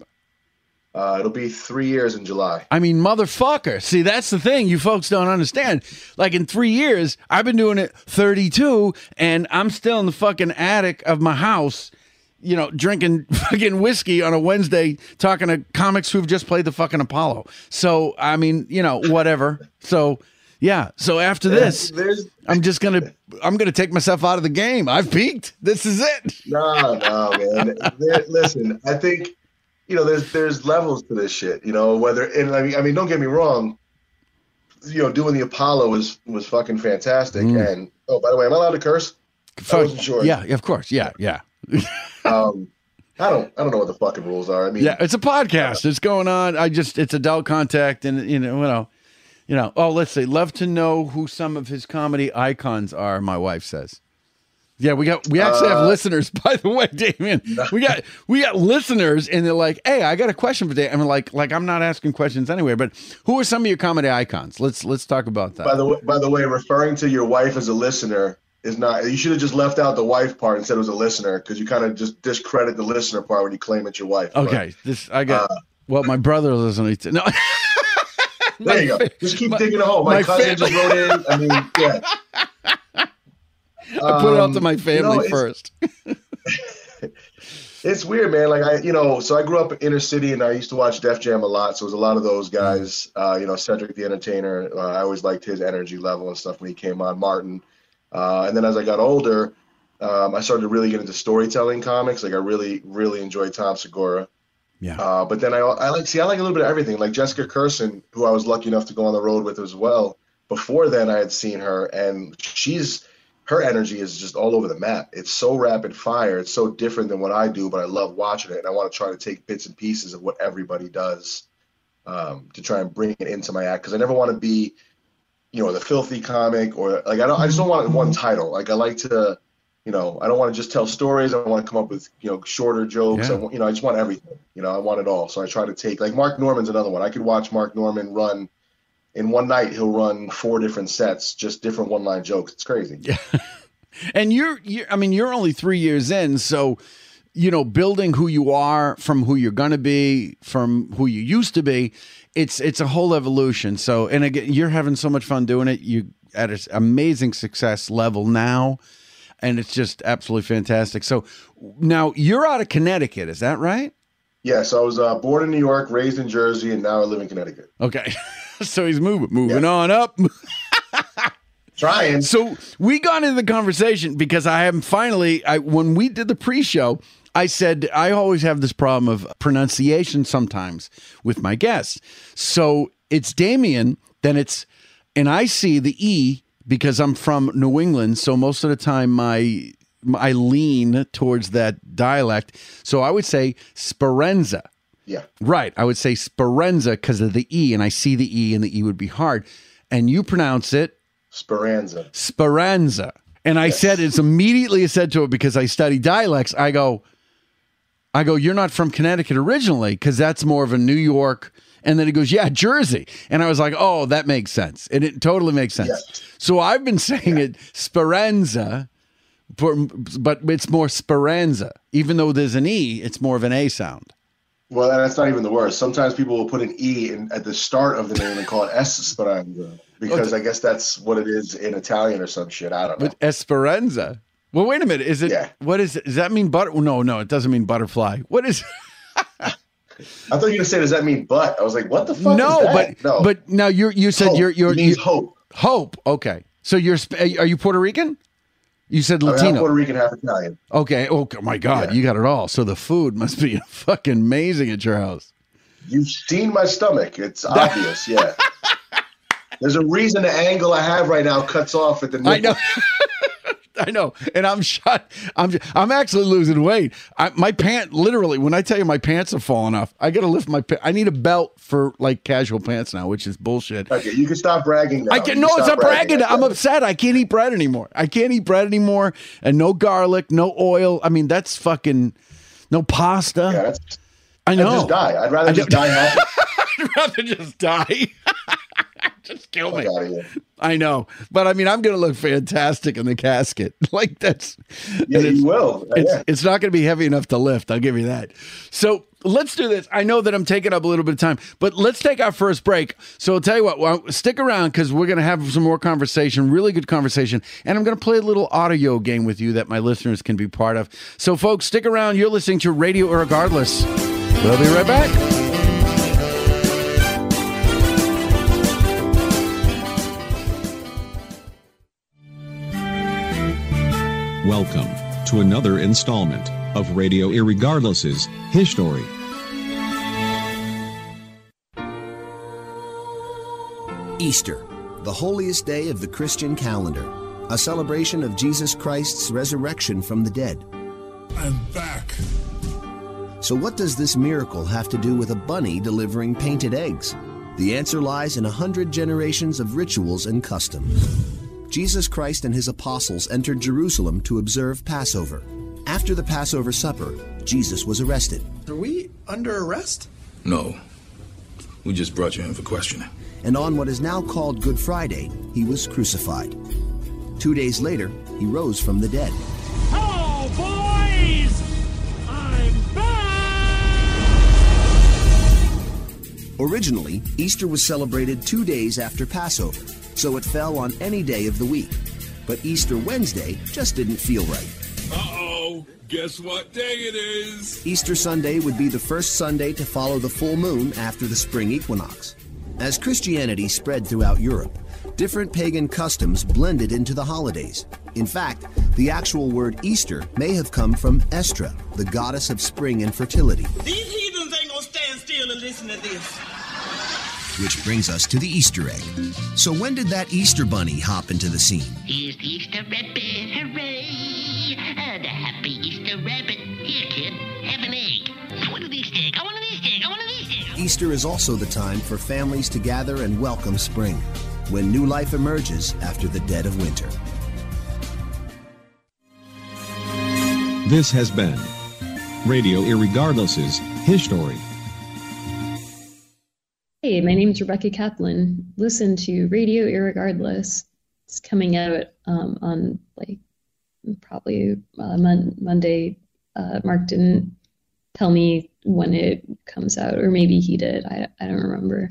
Speaker 14: Uh, it'll be three years in July.
Speaker 4: I mean, motherfucker. See, that's the thing you folks don't understand. Like in three years, I've been doing it thirty-two, and I'm still in the fucking attic of my house, you know, drinking fucking whiskey on a Wednesday, talking to comics who've just played the fucking Apollo. So, I mean, you know, whatever. So, yeah. So after this,
Speaker 14: There's,
Speaker 4: I'm just going to, I'm going to take myself out of the game. I've peaked. This is it.
Speaker 14: No, no, man. There, listen, I think, you know, there's, there's levels to this shit, you know, whether, and I mean, I mean, don't get me wrong, you know, doing the Apollo was, was fucking fantastic. Mm. And, oh, by the way, am I allowed to curse?
Speaker 4: Fuck,
Speaker 14: I wasn't sure.
Speaker 4: Yeah, of course. Yeah, yeah.
Speaker 14: um, I don't, I don't know what the fucking rules are. I mean,
Speaker 4: yeah, it's a podcast. Uh, it's going on. I just, it's adult contact, and you know, you know, you know. Oh, let's see. Love to know who some of his comedy icons are. My wife says. Yeah, we got, we actually uh, have listeners. By the way, Damien, we got, we got listeners, and they're like, "Hey, I got a question for Damien." I'm like, like I'm not asking questions anyway, but who are some of your comedy icons? Let's, let's talk about that.
Speaker 14: By the way, by the way, referring to your wife as a listener is not, you should have just left out the wife part and said it was a listener, because you kind of just discredit the listener part when you claim it's your wife.
Speaker 4: Okay,
Speaker 14: but,
Speaker 4: this I got. Uh, well, my brother listening to no.
Speaker 14: There you go. Just keep my, digging a hole. My, my cousin family. just wrote in. I mean, yeah.
Speaker 4: I put it out to my family
Speaker 14: you know,
Speaker 4: first.
Speaker 14: It's weird, man. Like I, you know, so I grew up in inner city, and I used to watch Def Jam a lot. So it was a lot of those guys. Uh, you know, Cedric the Entertainer. Uh, I always liked his energy level and stuff when he came on. Martin. Uh, and then as I got older, um, I started to really get into storytelling comics. Like I really, really enjoyed Tom Segura.
Speaker 4: Yeah.
Speaker 14: Uh, but then I, I like, see, I like a little bit of everything. Like Jessica Kirson, who I was lucky enough to go on the road with as well. Before then, I had seen her, and she's, her energy is just all over the map. It's so rapid fire. It's so different than what I do, but I love watching it. And I want to try to take bits and pieces of what everybody does um, to try and bring it into my act. Cause I never want to be, you know, the filthy comic, or like, I don't, I just don't want one title. Like I like to, you know, I don't want to just tell stories. I want to come up with, you know, shorter jokes.
Speaker 4: Yeah.
Speaker 14: I want, you know, I just want everything. You know, I want it all. So I try to take, like Mark Norman's another one. I could watch Mark Norman run in one night. He'll run four different sets, just different one-line jokes. It's crazy.
Speaker 4: Yeah. And you're, you're, I mean, you're only three years in, so, you know, building who you are from who you're going to be, from who you used to be, it's it's a whole evolution. So, and again, you're having so much fun doing it. You at an amazing success level now, and it's just absolutely fantastic. So now you're out of Connecticut, is that right?
Speaker 14: Yes, I was uh, born in New York, raised in Jersey, and now I live in Connecticut.
Speaker 4: Okay. So he's moving, moving yeah. on up.
Speaker 14: Trying.
Speaker 4: So we got into the conversation because I am finally, I, when we did the pre-show, I said, I always have this problem of pronunciation sometimes with my guests. So it's Damien, then it's, and I see the E because I'm from New England. So most of the time my, I lean towards that dialect. So I would say Speranza.
Speaker 14: Yeah.
Speaker 4: Right. I would say Speranza because of the E, and I see the E, and the E would be hard. And you pronounce it
Speaker 14: Speranza.
Speaker 4: Speranza. And I yes. said, it's immediately said to it because I study dialects. I go, I go, you're not from Connecticut originally because that's more of a New York. And then he goes, yeah, Jersey. And I was like, oh, that makes sense. And it totally makes sense. Yes. So I've been saying yeah. it Speranza, but it's more Speranza. Even though there's an E, it's more of an A sound.
Speaker 14: Well, and that's not even the worst. Sometimes people will put an E in, at the start of the name and call it Esperanza because okay. I guess that's what it is in Italian or some shit. I don't know.
Speaker 4: But Esperanza. Well, wait a minute. Is it?
Speaker 14: Yeah.
Speaker 4: What is it? Does that mean butter? No, no, it doesn't mean butterfly. What is?
Speaker 14: I thought you were gonna say, does that mean butt? I was like, what the fuck?
Speaker 4: No,
Speaker 14: is that?
Speaker 4: but
Speaker 14: no,
Speaker 4: but now you you said
Speaker 14: hope.
Speaker 4: you're you're
Speaker 14: it means
Speaker 4: you,
Speaker 14: hope.
Speaker 4: Hope. Okay. So you're are you Puerto Rican? You said Latino.
Speaker 14: I'm half Puerto Rican, half Italian.
Speaker 4: Okay. Oh my God, yeah. You got it all. So the food must be fucking amazing at your house.
Speaker 14: You've seen my stomach. It's obvious. Yeah. There's a reason the angle I have right now cuts off at the nipple.
Speaker 4: I know. I know, and I'm shot. I'm I'm actually losing weight. I, my pant, literally, when I tell you my pants are falling off, I got to lift my. Pa- I need a belt for like casual pants now, which is bullshit.
Speaker 14: Okay, you can stop bragging now.
Speaker 4: I can, no, it's not bragging. bragging. I'm upset. I can't eat bread anymore. I can't eat bread anymore, and no garlic, no oil. I mean, that's fucking no pasta.
Speaker 14: Yeah, that's,
Speaker 4: I know.
Speaker 14: I'd just die. I'd rather just die happy.
Speaker 4: I'd rather just die. Just kill me.
Speaker 14: Oh,
Speaker 4: I know. But I mean, I'm going to look fantastic in the casket. Like that's.
Speaker 14: Yeah, you will.
Speaker 4: It's,
Speaker 14: yeah.
Speaker 4: it's not going to be heavy enough to lift. I'll give you that. So let's do this. I know that I'm taking up a little bit of time, but let's take our first break. So I'll tell you what, well, stick around because we're going to have some more conversation, really good conversation. And I'm going to play a little audio game with you that my listeners can be part of. So folks, stick around. You're listening to Radio Irregardless. We'll be right back.
Speaker 11: Welcome to another installment of Radio Irregardless's History.
Speaker 15: Easter, the holiest day of the Christian calendar, a celebration of Jesus Christ's resurrection from the dead.
Speaker 16: I'm back.
Speaker 15: So what does this miracle have to do with a bunny delivering painted eggs? The answer lies in a hundred generations of rituals and customs. Jesus Christ and his apostles entered Jerusalem to observe Passover. After the Passover supper, Jesus was arrested.
Speaker 6: Are we under arrest?
Speaker 16: No. We just brought you in for questioning.
Speaker 15: And on what is now called Good Friday, he was crucified. Two days later, he rose from the dead.
Speaker 17: Hello, boys! I'm back!
Speaker 15: Originally, Easter was celebrated two days after Passover, so it fell on any day of the week. But Easter Wednesday just didn't feel right.
Speaker 16: Uh-oh, guess what day it is?
Speaker 15: Easter Sunday would be the first Sunday to follow the full moon after the spring equinox. As Christianity spread throughout Europe, different pagan customs blended into the holidays. In fact, the actual word Easter may have come from Estra, the goddess of spring and fertility.
Speaker 17: These heathens ain't gonna stand still and listen to this.
Speaker 15: Which brings us to the Easter egg. So when did that Easter bunny hop into the scene?
Speaker 18: Here's the Easter rabbit, hooray! And a happy Easter rabbit. Here, kid, have an egg. I want an Easter egg, I want an Easter egg, I want an Easter egg.
Speaker 15: Easter is also the time for families to gather and welcome spring, when new life emerges after the dead of winter.
Speaker 11: This has been Radio Irregardless's History.
Speaker 19: Hey, my name's Rebecca Kaplan. Listen to Radio Irregardless. It's coming out um, on like probably uh, mon- Monday. Uh, Mark didn't tell me when it comes out, or maybe he did. I, I don't remember.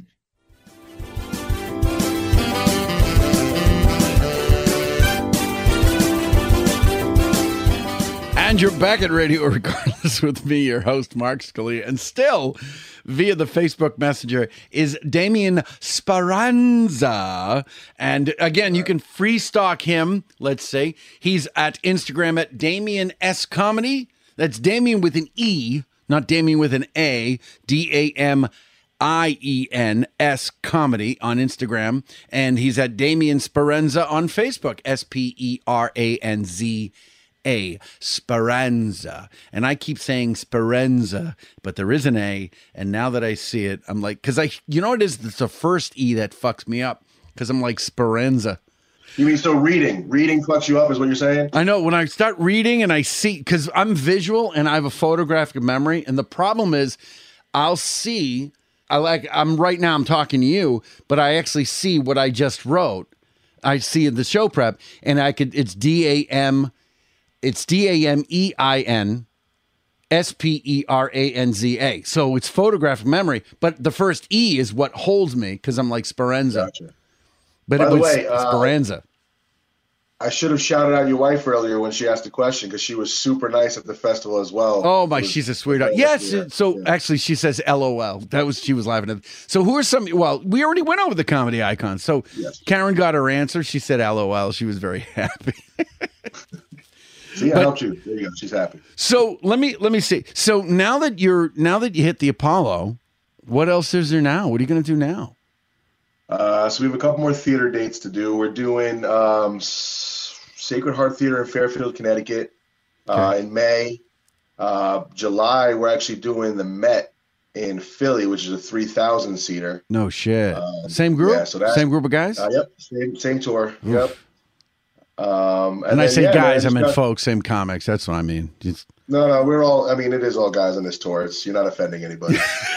Speaker 4: And you're back at Radio Regardless with me, your host, Mark Scalia. And still, via the Facebook Messenger, is Damien Speranza. And again, you can free stock him, let's say. He's at Instagram at Damien S Comedy. That's Damien with an E, not Damien with an A. D A M I E N S Comedy on Instagram. And he's at Damien Speranza on Facebook. S P E R A N Z A, Speranza. And I keep saying Speranza, but there is an A. And now that I see it, I'm like, because I, you know what it is? It's the first E that fucks me up, because I'm like Speranza.
Speaker 14: You mean, so reading, reading fucks you up is what you're saying?
Speaker 4: I know. When I start reading and I see, because I'm visual and I have a photographic memory. And the problem is I'll see, I like, I'm right now, I'm talking to you, but I actually see what I just wrote. I see the show prep, and I could, it's D A M It's D A M E I N S P E R A N Z A. So it's photographic memory, but the first E is what holds me, because I'm like Speranza.
Speaker 14: Gotcha.
Speaker 4: But
Speaker 14: By
Speaker 4: it
Speaker 14: the
Speaker 4: was
Speaker 14: way, uh,
Speaker 4: Speranza.
Speaker 14: I should have shouted out your wife earlier when she asked the question, because she was super nice at the festival as well.
Speaker 4: Oh my, she's a sweetheart. Yes.
Speaker 14: Yeah.
Speaker 4: So
Speaker 14: Yeah.
Speaker 4: actually she says L O L. That was, she was laughing at. So who are some, well, we already went over the comedy icons. So
Speaker 14: Yes.
Speaker 4: Karen got her answer. She said L O L. She was very happy.
Speaker 14: See, I
Speaker 4: But-
Speaker 14: helped you. There you go. She's happy.
Speaker 4: So let me let me see. So now that you're now that you hit the Apollo, what else is there now? What are you going to do now?
Speaker 14: Uh, so we have a couple more theater dates to do. We're doing um, S- Sacred Heart Theater in Fairfield, Connecticut uh, in May. Uh, July, we're actually doing the Met in Philly, which is a three thousand seater.
Speaker 4: No shit.
Speaker 14: Um,
Speaker 4: Same group.
Speaker 14: yeah, so that-
Speaker 4: Same group of guys.
Speaker 14: Uh, yep, same, same tour.
Speaker 4: Oof.
Speaker 14: Yep. Um,
Speaker 4: and I
Speaker 14: then,
Speaker 4: say
Speaker 14: yeah,
Speaker 4: guys, I
Speaker 14: man,
Speaker 4: meant
Speaker 14: just got-
Speaker 4: folks. Same comics. That's what I mean. Just-
Speaker 14: No, no, we're all. I mean, it is all guys on this tour. It's you're not offending anybody.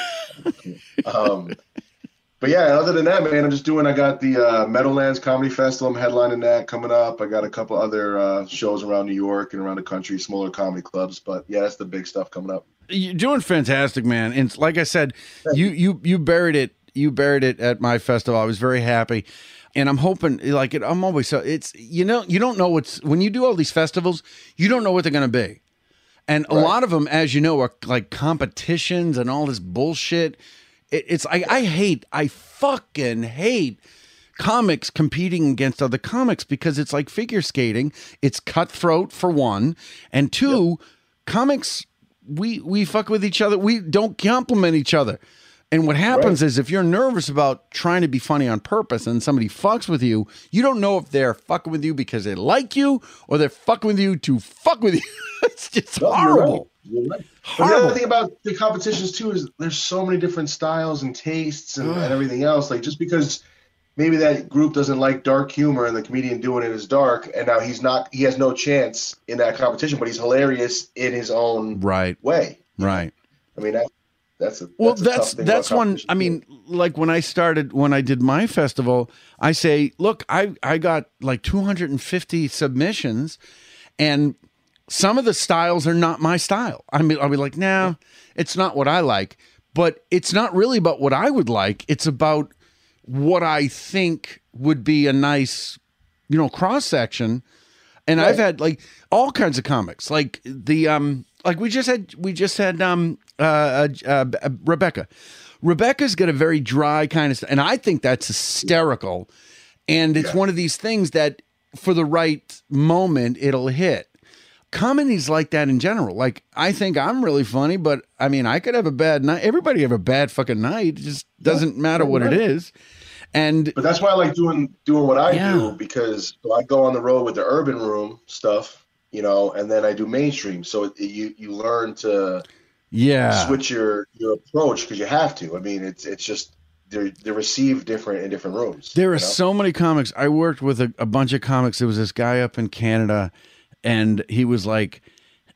Speaker 14: um, but yeah, other than that, man, I'm just doing. I got the uh, Meadowlands Comedy Festival. I'm headlining that coming up. I got a couple other uh, shows around New York and around the country, smaller comedy clubs. But yeah, that's the big stuff coming up.
Speaker 4: You're doing fantastic, man. And like I said, you you you buried it. You buried it at my festival. I was very happy. And I'm hoping, like, it, I'm always so it's, you know, you don't know what's, when you do all these festivals, you don't know what they're going to be. And a
Speaker 14: Right.
Speaker 4: lot of them, as you know, are like competitions and all this bullshit. It, it's, I, I hate, I fucking hate comics competing against other comics, because it's like figure skating. It's cutthroat for one. And two, comics, we, we fuck with each other. We don't compliment each other. And what happens
Speaker 14: Right.
Speaker 4: is, if you're nervous about trying to be funny on purpose and somebody fucks with you, you don't know if they're fucking with you because they like you or they're fucking with you to fuck with you. It's just
Speaker 14: No, you're
Speaker 4: horrible.
Speaker 14: right. You're right. But the
Speaker 4: Horrible.
Speaker 14: other thing about the competitions too is there's so many different styles and tastes and, and everything else. Like, just because maybe that group doesn't like dark humor and the comedian doing it is dark, and now he's not, he has no chance in that competition, but he's hilarious in his own
Speaker 4: Right.
Speaker 14: way.
Speaker 4: Right.
Speaker 14: I mean, that, that's a
Speaker 4: Well,
Speaker 14: that's a tough
Speaker 4: that's
Speaker 14: thing
Speaker 4: that's
Speaker 14: about
Speaker 4: one.
Speaker 14: competition.
Speaker 4: I mean, like when I started, when I did my festival, I say, look, I I got like two hundred fifty submissions, and some of the styles are not my style. I mean, I'll be like, nah, it's not what I like. But it's not really about what I would like. It's about what I think would be a nice, you know, cross section. And I've had like all kinds of comics, like the um, like we just had we just had um uh, uh, uh Rebecca. Rebecca's got a very dry kind of, and I think that's hysterical. And it's
Speaker 14: Yeah.
Speaker 4: one of these things that, for the right moment, it'll hit. Comedy's like that in general. Like, I think I'm really funny, but I mean, I could have a bad night. Everybody have a bad fucking night. It just doesn't matter what it is. And
Speaker 14: But that's why I like doing doing what I
Speaker 4: Yeah.
Speaker 14: do, because so I go on the road with the urban room stuff, you know, and then I do mainstream. So it, you you learn to
Speaker 4: yeah,
Speaker 14: switch your your approach, because you have to. I mean, it's it's just they're they're received different in different rooms.
Speaker 4: there are
Speaker 14: you know?
Speaker 4: so many comics. I worked with a, a bunch of comics. There was this guy up in Canada, and he was like,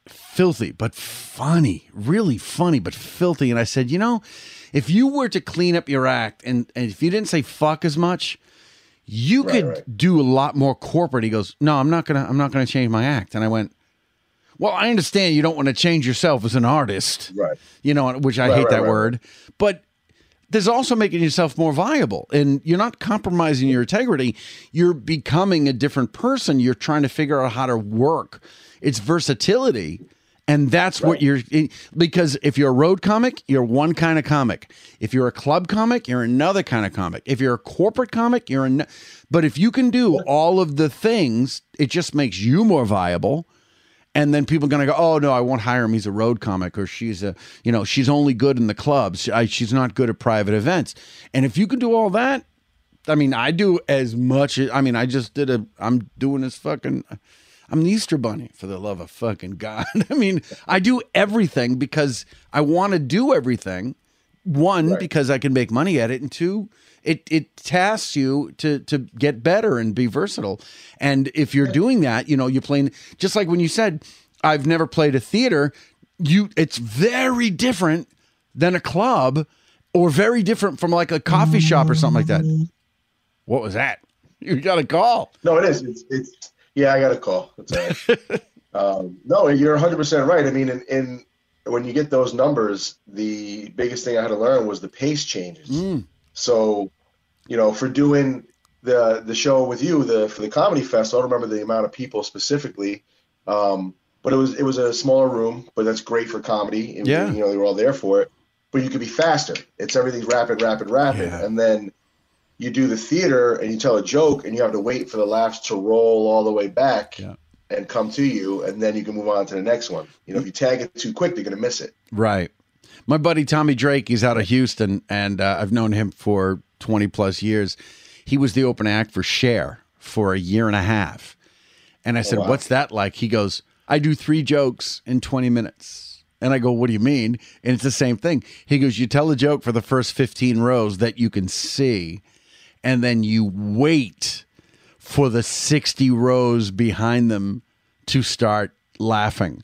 Speaker 4: filthy, but funny, really funny, but filthy. And I said, you know, if you were to clean up your act and, and if you didn't say fuck as much, you right, could right. do a lot more corporate. He goes, no, I'm not going to, I'm not going to change my act. And I went, well, I understand you don't want to change yourself as an artist,
Speaker 14: right?
Speaker 4: You know, which I right, hate right, that right. word, but there's also making yourself more viable, and you're not compromising your integrity. You're becoming a different person. You're trying to figure out how to work. It's versatility. And that's right. what you're, because if you're a road comic, you're one kind of comic. If you're a club comic, you're another kind of comic. If you're a corporate comic, you're an, but if you can do all of the things, it just makes you more viable. And then people are going to go, oh, no, I won't hire him. He's a road comic, or she's a, you know, she's only good in the clubs. I, she's not good at private events. And if you can do all that, I mean, I do as much. I mean, I just did a, I'm doing this fucking, I'm the Easter Bunny, for the love of fucking God. I mean, I do everything because I want to do everything. One, right. because I can make money at it. And two, it it tasks you to to get better and be versatile. And if you're doing that, you know, you're playing, just like when you said, I've never played a theater, you it's very different than a club, or very different from like a coffee shop or something like that. What was that? You got a call.
Speaker 14: No, it is. It's, it's yeah, I got a call. That's all right. um, no, you're one hundred percent right. I mean, in, in when you get those numbers, the biggest thing I had to learn was the pace changes. Mm. So, you know, for doing the the show with you, the for the Comedy Fest, I don't remember the amount of people specifically, um, but it was it was a smaller room, but that's great for comedy. And,
Speaker 4: yeah.
Speaker 14: You know, they were all there for it. But you could be faster. It's everything's rapid, rapid, rapid.
Speaker 4: Yeah.
Speaker 14: And then you do the theater and you tell a joke and you have to wait for the laughs to roll all the way back
Speaker 4: yeah.
Speaker 14: and come to you, and then you can move on to the next one. You know, if you tag it too quick, they're going to miss it.
Speaker 4: Right. My buddy Tommy Drake, he's out of Houston, and uh, I've known him for twenty plus years. He was the open act for Cher for a year and a half. And I said, oh, wow. What's that like? He goes, I do three jokes in twenty minutes. And I go, what do you mean? And it's the same thing. He goes, you tell a joke for the first fifteen rows that you can see, and then you wait for the sixty rows behind them to start laughing.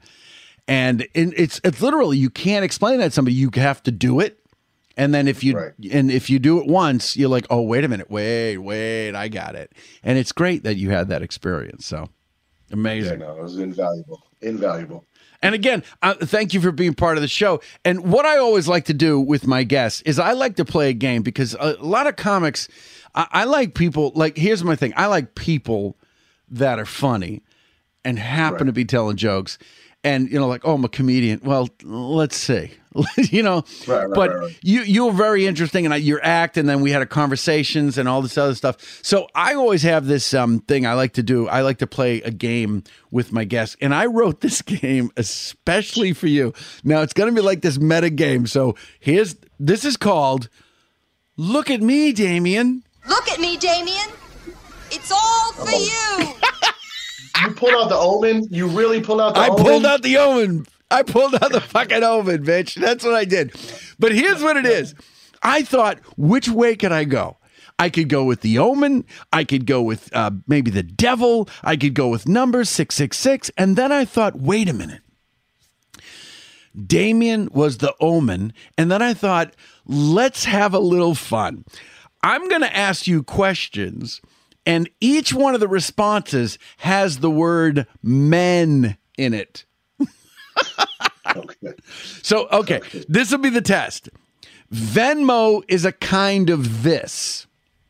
Speaker 4: And it's it's literally, you can't explain that to somebody. You have to do it. And then if you right. and if you do it once, you're like, oh, wait a minute, wait, wait, I got it. And it's great that you had that experience. So amazing.
Speaker 14: Yeah, no, it was invaluable. Invaluable.
Speaker 4: And again, uh, thank you for being part of the show. And what I always like to do with my guests is I like to play a game, because a lot of comics, I, I like people, like, here's my thing. I like people that are funny and happen right. to be telling jokes. And, you know, like, oh, I'm a comedian. Well, let's see, you know,
Speaker 14: right, right,
Speaker 4: but
Speaker 14: right, right.
Speaker 4: you, you were very interesting, and your act, and then we had a conversations and all this other stuff. So I always have this um, thing I like to do. I like to play a game with my guests, and I wrote this game especially for you. Now it's going to be like this meta game. So here's, this is called Look at Me, Damien.
Speaker 20: Look at me, Damien. It's all for oh. you.
Speaker 14: You pulled out the Omen? You really pulled out the
Speaker 4: I
Speaker 14: Omen?
Speaker 4: I pulled out the Omen. I pulled out the fucking Omen, bitch. That's what I did. But here's what it is. I thought, which way could I go? I could go with the Omen. I could go with uh, maybe the devil. I could go with numbers, six six six. And then I thought, wait a minute. Damien was the Omen. And then I thought, let's have a little fun. I'm going to ask you questions, and each one of the responses has the word men in it.
Speaker 14: Okay.
Speaker 4: So, okay, okay. This will be the test. Venmo is a kind of this.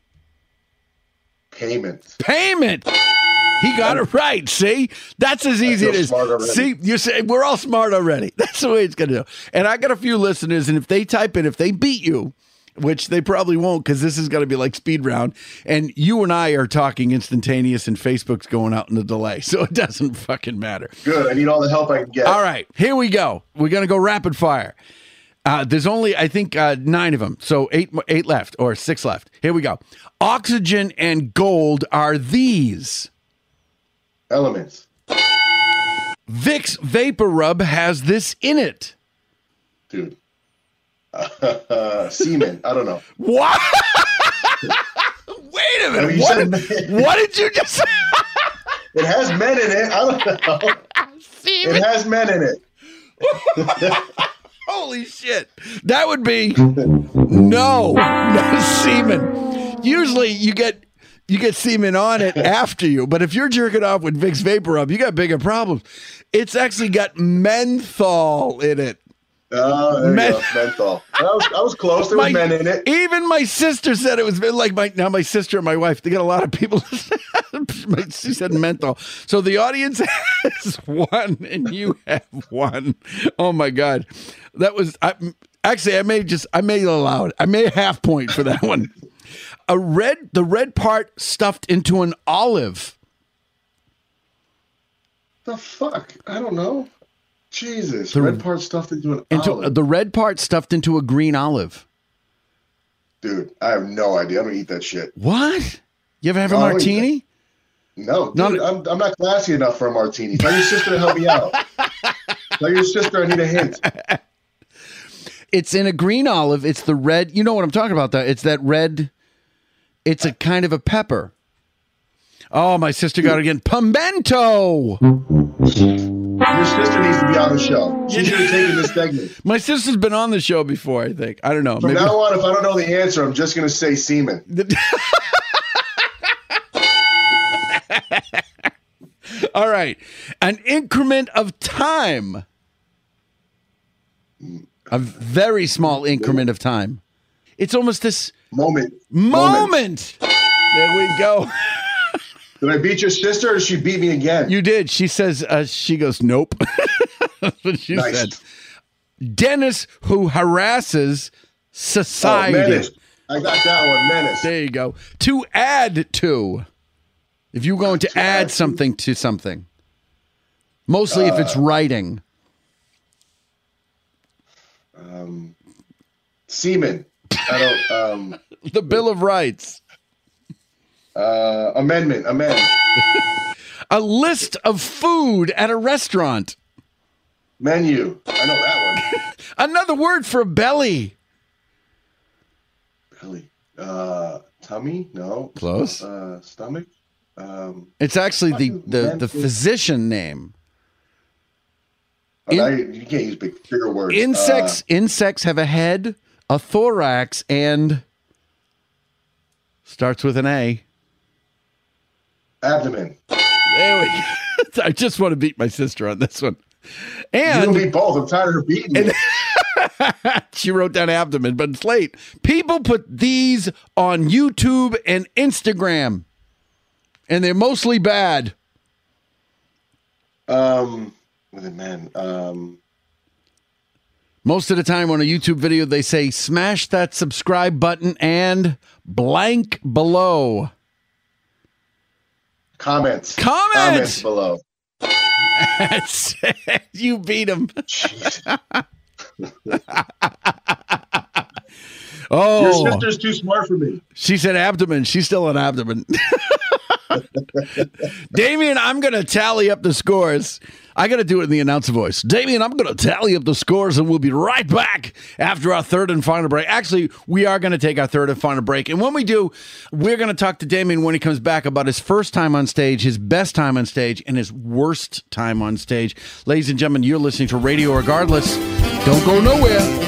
Speaker 14: Payment.
Speaker 4: Payment. He got it right. See, that's as easy as it is. See, you say we're all smart already. That's the way it's going to do. And I got a few listeners, and if they type in, if they beat you, which they probably won't, because this is going to be like speed round, and you and I are talking instantaneous, and Facebook's going out in the delay, so it doesn't fucking matter.
Speaker 14: Good. I need all the help I can get.
Speaker 4: All right, here we go. We're going to go rapid fire. Uh, there's only, I think, uh, nine of them, so eight, eight left, or six left. Here we go. Oxygen and gold are these
Speaker 14: elements.
Speaker 4: Vicks Vapor Rub has this in it.
Speaker 14: Dude. Uh, semen. I don't know.
Speaker 4: What? Wait a minute. I mean, what, did, what did you just say?
Speaker 14: It has men in it. I don't know. It has men in it.
Speaker 4: Holy shit. That would be no, no semen. Usually you get you get semen on it after you, but if you're jerking off with Vicks Vapor Rub, you got bigger problems. It's actually got menthol in it.
Speaker 14: Oh, there Men- you go. Menthol. I was, I was close. There was my, men in it.
Speaker 4: Even my sister said it was like my now my sister and my wife. They got a lot of people. She said menthol. So the audience has one, and you have one. Oh my god, that was I, actually I may just I may allow it. I may half point for that one. A red, the red part stuffed into an olive.
Speaker 14: The fuck? I don't know. Jesus, the red part stuffed into an
Speaker 4: into,
Speaker 14: olive.
Speaker 4: The red part stuffed into a green olive.
Speaker 14: Dude, I have no idea. I'm gonna eat that shit.
Speaker 4: What? You ever have a
Speaker 14: no,
Speaker 4: martini?
Speaker 14: No, dude, not, I'm, I'm not classy enough for a martini. Tell your sister to help me out. Tell your sister I need a hint.
Speaker 4: It's in a green olive. It's the red. You know what I'm talking about, though. It's that red. It's a kind of a pepper. Oh, my sister got it again. Pimento.
Speaker 14: Your sister needs to be on the show. She should have taken this segment.
Speaker 4: My sister's been on the show before, I think. I don't know.
Speaker 14: From
Speaker 4: Maybe.
Speaker 14: now on, if I don't know the answer, I'm just going to say semen.
Speaker 4: All right. An increment of time. A very small increment of time. It's almost this
Speaker 14: moment.
Speaker 4: Moment. Moment. There we go.
Speaker 14: Did I beat your sister, or did she beat me again?
Speaker 4: You did. She says, uh, she goes, nope. That's what she nice. said. Dennis, who harasses society.
Speaker 14: Oh, menace. I got that one, menace.
Speaker 4: There you go. To add to. If you're going to, to add, add something to something. Mostly uh, if it's writing.
Speaker 14: Um, semen. I don't. Um,
Speaker 4: the Bill of Rights.
Speaker 14: Uh, amendment. Amend.
Speaker 4: A list of food at a restaurant.
Speaker 14: Menu. I know that
Speaker 4: one. Another word for belly.
Speaker 14: Belly. Uh, tummy? No.
Speaker 4: Close.
Speaker 14: Uh, stomach. Um,
Speaker 4: it's actually the, the, the physician name.
Speaker 14: In, I, you can't use big, bigger words.
Speaker 4: Insects,
Speaker 14: uh,
Speaker 4: insects have a head, a thorax, and starts with an A.
Speaker 14: Abdomen.
Speaker 4: There we go. I just want to beat my sister on this one. And
Speaker 14: you beat both. I'm tired of her beating me.
Speaker 4: She wrote down abdomen, but it's late. People put these on YouTube and Instagram, and they're mostly bad.
Speaker 14: Um, with a man. Um,
Speaker 4: most of the time on a YouTube video, they say smash that subscribe button and blank below.
Speaker 14: Comments.
Speaker 4: Comments.
Speaker 14: Comments below.
Speaker 4: You beat him. Oh,
Speaker 14: your sister's too smart for me.
Speaker 4: She said abdomen. She's still an abdomen. Damien, I'm going to tally up the scores. I got to do it in the announcer voice. Damien, I'm going to tally up the scores, and we'll be right back after our third and final break. Actually, we are going to take our third and final break. And when we do, we're going to talk to Damien when he comes back about his first time on stage, his best time on stage, and his worst time on stage. Ladies and gentlemen, you're listening to Radio Regardless. Don't go nowhere.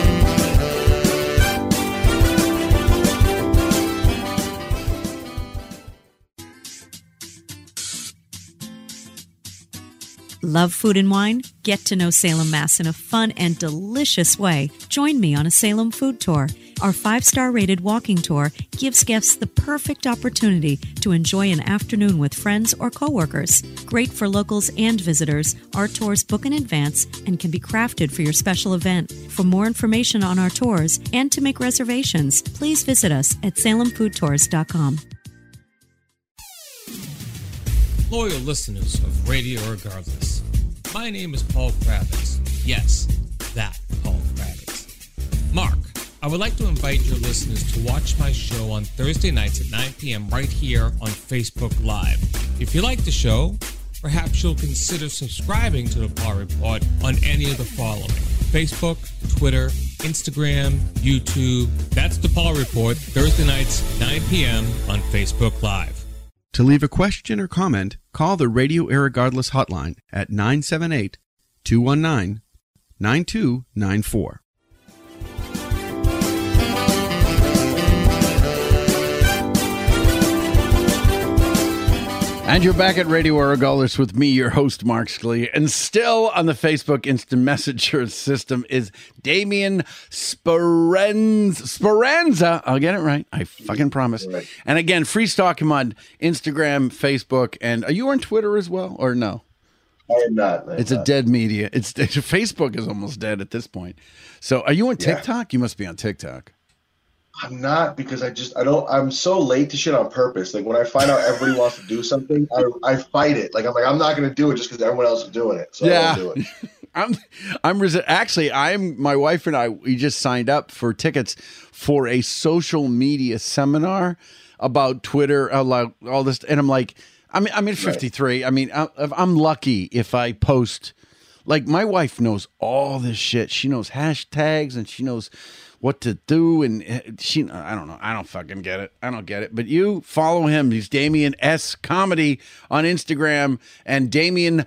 Speaker 2: Love food and wine? Get to know Salem, Mass in a fun and delicious way. Join me on a Salem food tour. Our five-star rated walking tour gives guests the perfect opportunity to enjoy an afternoon with friends or coworkers. Great for locals and visitors, our tours book in advance and can be crafted for your special event. For more information on our tours and to make reservations, please visit us at salem food tours dot com.
Speaker 21: Loyal listeners of Radio Regardless, my name is Paul Kravitz. Yes, that Paul Kravitz. Mark, I would like to invite your listeners to watch my show on Thursday nights at nine p.m. right here on Facebook Live. If you like the show, perhaps you'll consider subscribing to the Paul Report on any of the following: Facebook, Twitter, Instagram, YouTube. That's the Paul Report, Thursday nights, nine p.m. on Facebook Live.
Speaker 22: To leave a question or comment, call the Radio Irregardless hotline at nine seven eight,
Speaker 11: two one nine, nine two nine four.
Speaker 4: And you're back at Radio Irregardless with me, your host, Mark Scalia. And still on the Facebook Instant Messenger system is Damien Speranza. Speranza. I'll get it right. I fucking promise. Right. And again, free stock him on Instagram, Facebook. And are you on Twitter as well or no?
Speaker 14: I am not. I am
Speaker 4: it's
Speaker 14: not.
Speaker 4: a dead media. It's, it's Facebook is almost dead at this point. So are you on TikTok? Yeah. You must be on TikTok.
Speaker 14: I'm not, because I just I don't I'm so late to shit on purpose. Like when I find out everybody wants to do something, I I fight it. Like I'm like I'm not going to do it just because everyone else is doing it. So
Speaker 4: yeah.
Speaker 14: I don't do it.
Speaker 4: I'm I'm resi- actually I'm my wife and I we just signed up for tickets for a social media seminar about Twitter, all, all this, and I'm like I mean I'm in fifty-three. Right. I mean I, I'm lucky if I post. Like my wife knows all this shit. She knows hashtags and she knows what to do, and she I don't know I don't fucking get it I don't get it but you follow him. He's Damien S Comedy on Instagram and Damien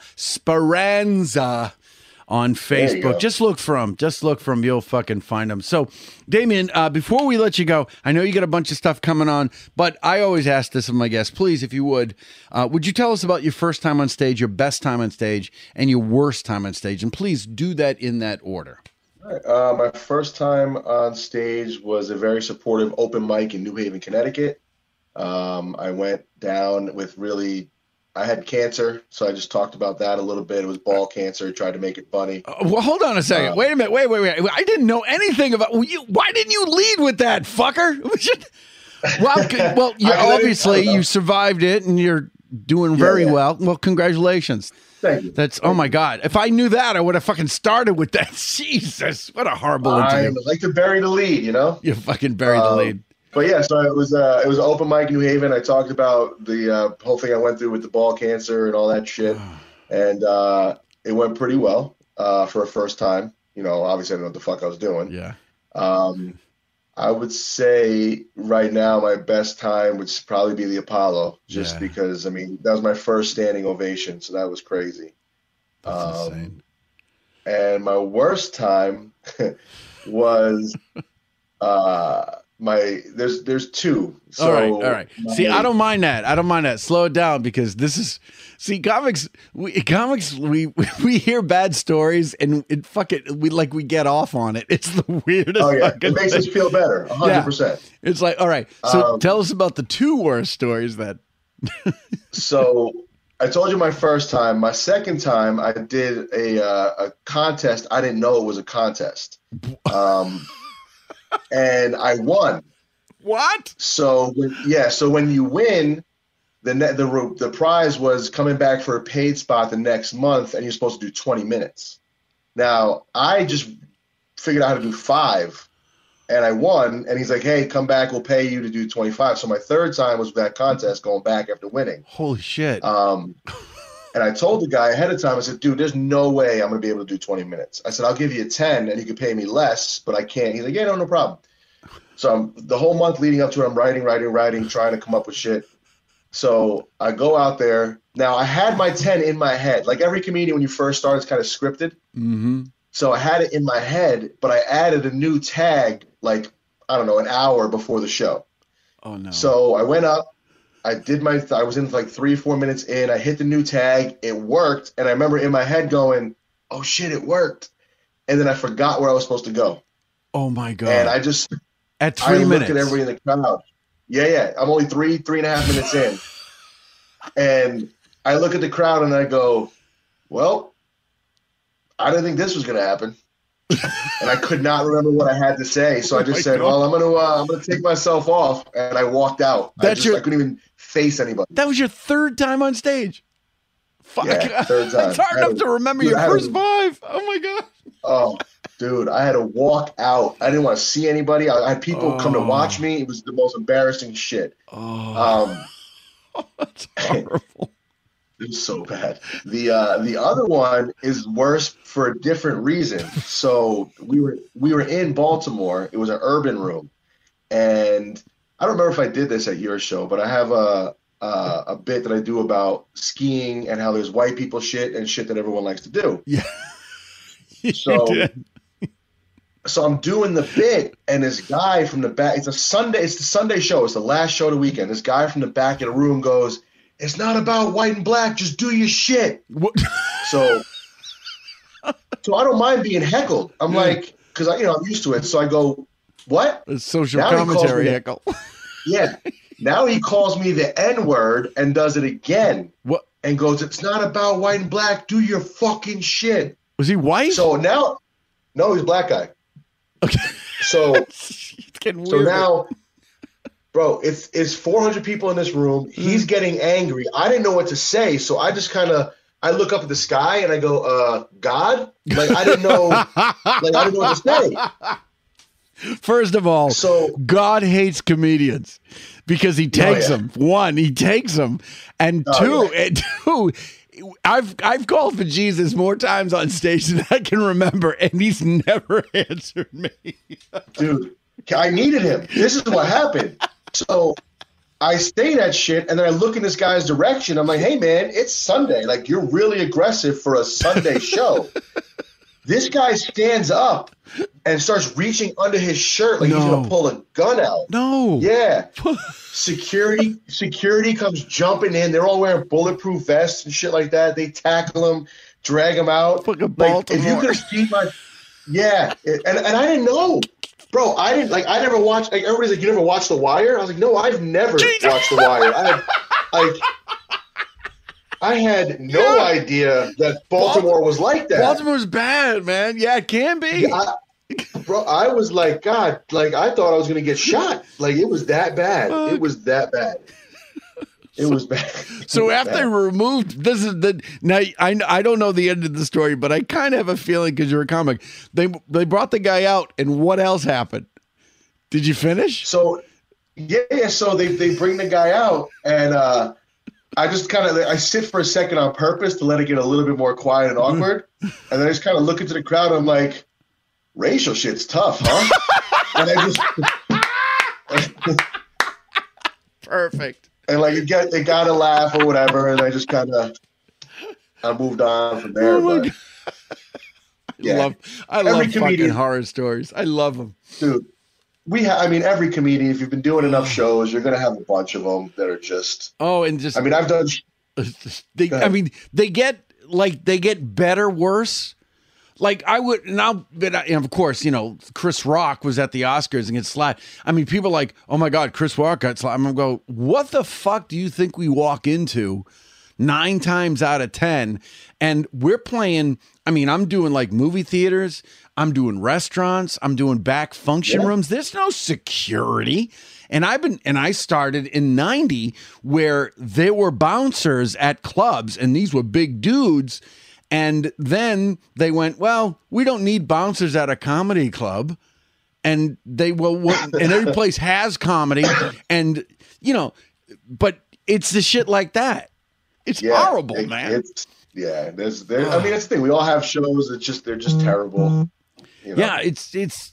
Speaker 4: Speranza on Facebook. Just look for him just look for him you'll fucking find him. So Damien, uh, before we let you go, I know you got a bunch of stuff coming on, but I always ask this of my guests. Please, if you would uh, would you tell us about your first time on stage, your best time on stage, and your worst time on stage, and please do that in that order.
Speaker 14: Uh, my first time on stage was a very supportive open mic in New Haven, Connecticut. Um, I went down with really, I had cancer, so I just talked about that a little bit. It was ball cancer, tried to make it funny.
Speaker 4: Uh, well, hold on a second. Uh, wait a minute. Wait, wait, wait. I didn't know anything about you. Why didn't you lead with that, fucker? well, well, you obviously you survived it and you're doing very yeah, yeah. well. Well, congratulations.
Speaker 14: Thank you.
Speaker 4: That's oh my god! If I knew that, I would have fucking started with that. Jesus, what a horrible
Speaker 14: I
Speaker 4: interview!
Speaker 14: like to bury the lead, you know.
Speaker 4: You fucking buried um, the lead.
Speaker 14: But yeah, so it was uh, it was an open mic in New Haven. I talked about the uh, whole thing I went through with the ball cancer and all that shit, and uh, it went pretty well uh, for a first time. You know, obviously I didn't know what the fuck I was doing.
Speaker 4: Yeah.
Speaker 14: Um, I would say right now my best time would probably be the Apollo, just yeah. because, I mean, that was my first standing ovation, so that was crazy.
Speaker 4: That's
Speaker 14: um,
Speaker 4: insane.
Speaker 14: And my worst time was uh, my there's there's two. So
Speaker 4: all right, all right.
Speaker 14: My,
Speaker 4: see, I don't mind that. I don't mind that. Slow it down because this is see comics. We comics we we hear bad stories and it fuck it we like we get off on it. It's the weirdest.
Speaker 14: Oh yeah,
Speaker 4: fucking
Speaker 14: it makes
Speaker 4: thing.
Speaker 14: us feel better. A hundred percent.
Speaker 4: It's like all right. So
Speaker 14: um,
Speaker 4: tell us about the two worst stories that.
Speaker 14: So I told you my first time. My second time, I did a uh, a contest. I didn't know it was a contest. Um. And I won.
Speaker 4: What?
Speaker 14: So yeah, so when you win, the ne- the the prize was coming back for a paid spot the next month, and you're supposed to do twenty minutes. Now I just figured out how to do five, and I won. And he's like, "Hey, come back. We'll pay you to do twenty-five." So my third time was that contest, going back after winning.
Speaker 4: Holy shit!
Speaker 14: Um, and I told the guy ahead of time, I said, dude, there's no way I'm going to be able to do twenty minutes. I said, I'll give you a ten and you can pay me less, but I can't. He's like, yeah, no, no problem. So I'm, the whole month leading up to it, I'm writing, writing, writing, trying to come up with shit. So I go out there. Now, I had my ten in my head. Like every comedian, when you first start, it's kind of scripted.
Speaker 4: Mm-hmm.
Speaker 14: So I had it in my head, but I added a new tag, like, I don't know, an hour before the show.
Speaker 4: Oh, no.
Speaker 14: So I went up. I did my, I was in like three, four minutes in. I hit the new tag. It worked. And I remember in my head going, oh shit, it worked. And then I forgot where I was supposed to go.
Speaker 4: Oh my God.
Speaker 14: And I just,
Speaker 4: at three
Speaker 14: I
Speaker 4: minutes.
Speaker 14: looked at everybody in the crowd. Yeah, yeah. I'm only three, three and a half minutes in. And I look at the crowd and I go, well, I didn't think this was going to happen. And I could not remember what I had to say. So I just oh said, God. well, I'm going to, uh, I'm going to take myself off. And I walked out.
Speaker 4: That's
Speaker 14: I, just,
Speaker 4: your,
Speaker 14: I couldn't even face anybody.
Speaker 4: That was your third time on stage. Fuck.
Speaker 14: Yeah, third time.
Speaker 4: It's hard enough to remember dude, your first to, five. Oh my God.
Speaker 14: Oh, dude, I had to walk out. I didn't want to see anybody. I, I had people oh. come to watch me. It was the most embarrassing shit.
Speaker 4: Oh,
Speaker 14: um,
Speaker 4: oh that's horrible.
Speaker 14: It was so bad. The uh, the other one is worse for a different reason. So we were we were in Baltimore. It was an urban room, and I don't remember if I did this at your show, but I have a uh, a bit that I do about skiing and how there's white people shit and shit that everyone likes to do.
Speaker 4: Yeah.
Speaker 14: So, so I'm doing the bit, and this guy from the back, it's a Sunday, it's the Sunday show, it's the last show of the weekend. This guy from the back of the room goes, "It's not about white and black, just do your shit." What? So, so I don't mind being heckled. I'm yeah. like, because I, you know, I'm used to it. So I go, "What?"
Speaker 4: It's social now commentary
Speaker 14: the,
Speaker 4: heckle.
Speaker 14: Yeah. Now he calls me the N word and does it again.
Speaker 4: What?
Speaker 14: And goes, "It's not about white and black. Do your fucking shit."
Speaker 4: Was he white?
Speaker 14: So now, no, he's a black guy.
Speaker 4: Okay.
Speaker 14: So,
Speaker 4: it's getting
Speaker 14: so
Speaker 4: weird.
Speaker 14: now, bro, it's it's four hundred people in this room. He's getting angry. I didn't know what to say, so I just kind of I look up at the sky and I go, "Uh, God?" Like I didn't know, like I didn't know what to
Speaker 4: say. First of all,
Speaker 14: so God
Speaker 4: hates comedians because he takes oh, yeah. them. One, he takes them, and oh, two, yeah. and two. I've I've called for Jesus more times on stage than I can remember, and he's never answered me.
Speaker 14: Dude, I needed him. This is what happened. So I say that shit, and then I look in this guy's direction. I'm like, "Hey, man, it's Sunday. Like, you're really aggressive for a Sunday show." This guy stands up and starts reaching under his shirt like no. he's going to pull a gun out.
Speaker 4: No.
Speaker 14: Yeah. Security security comes jumping in. They're all wearing bulletproof vests and shit like that. They tackle him, drag him out. Like, if you could have seen my – yeah. And, and I didn't know. Bro, I didn't – like, I never watched – like, everybody's like, "You never watched The Wire?" I was like, no, I've never Jesus. watched The Wire. I had, like – I had no yeah. idea that Baltimore was like that.
Speaker 4: Baltimore's bad, man. Yeah, it can be.
Speaker 14: Yeah, I, bro, I was like, God, like I thought I was going to get shot. Like it was that bad. Fuck. It was that bad. It was bad. It
Speaker 4: so
Speaker 14: was
Speaker 4: after
Speaker 14: bad.
Speaker 4: they removed, this is the now. I I don't know the end of the story, but I kind of have a feeling because you're a comic. They they brought the guy out, and what else happened? Did you finish?
Speaker 14: So yeah, yeah so they they bring the guy out, and uh, I just kind of I sit for a second on purpose to let it get a little bit more quiet and awkward, and then I just kind of look into the crowd. And I'm like, racial shit's tough, huh? And I just
Speaker 4: perfect.
Speaker 14: And like you get they gotta laugh or whatever, and I just kind of I moved on from there.
Speaker 4: Oh
Speaker 14: but,
Speaker 4: yeah. I love I every love comedian, fucking horror stories. I love them,
Speaker 14: dude. We have, I mean, every comedian, if you've been doing enough shows, you're going to have a bunch of them that are just.
Speaker 4: Oh, and just.
Speaker 14: I mean, I've done.
Speaker 4: They, I mean, they get like they get better, worse. Like I would now, but I, and of course, you know, Chris Rock was at the Oscars and gets slapped. I mean, people are like, "Oh my God, Chris Rock got slapped." I'm gonna go, "What the fuck do you think we walk into nine times out of ten?" And we're playing. I mean, I'm doing like movie theaters. I'm doing restaurants. I'm doing back function yeah. rooms. There's no security. And I've been, and I started in ninety where there were bouncers at clubs and these were big dudes. And then they went, well, we don't need bouncers at a comedy club. And they will, and every place has comedy. And, you know, but it's the shit like that. It's yeah, horrible, it, man.
Speaker 14: It's, yeah. There's, there. I mean, that's the thing. We all have shows. It's just, they're just terrible. You know?
Speaker 4: Yeah, it's it's,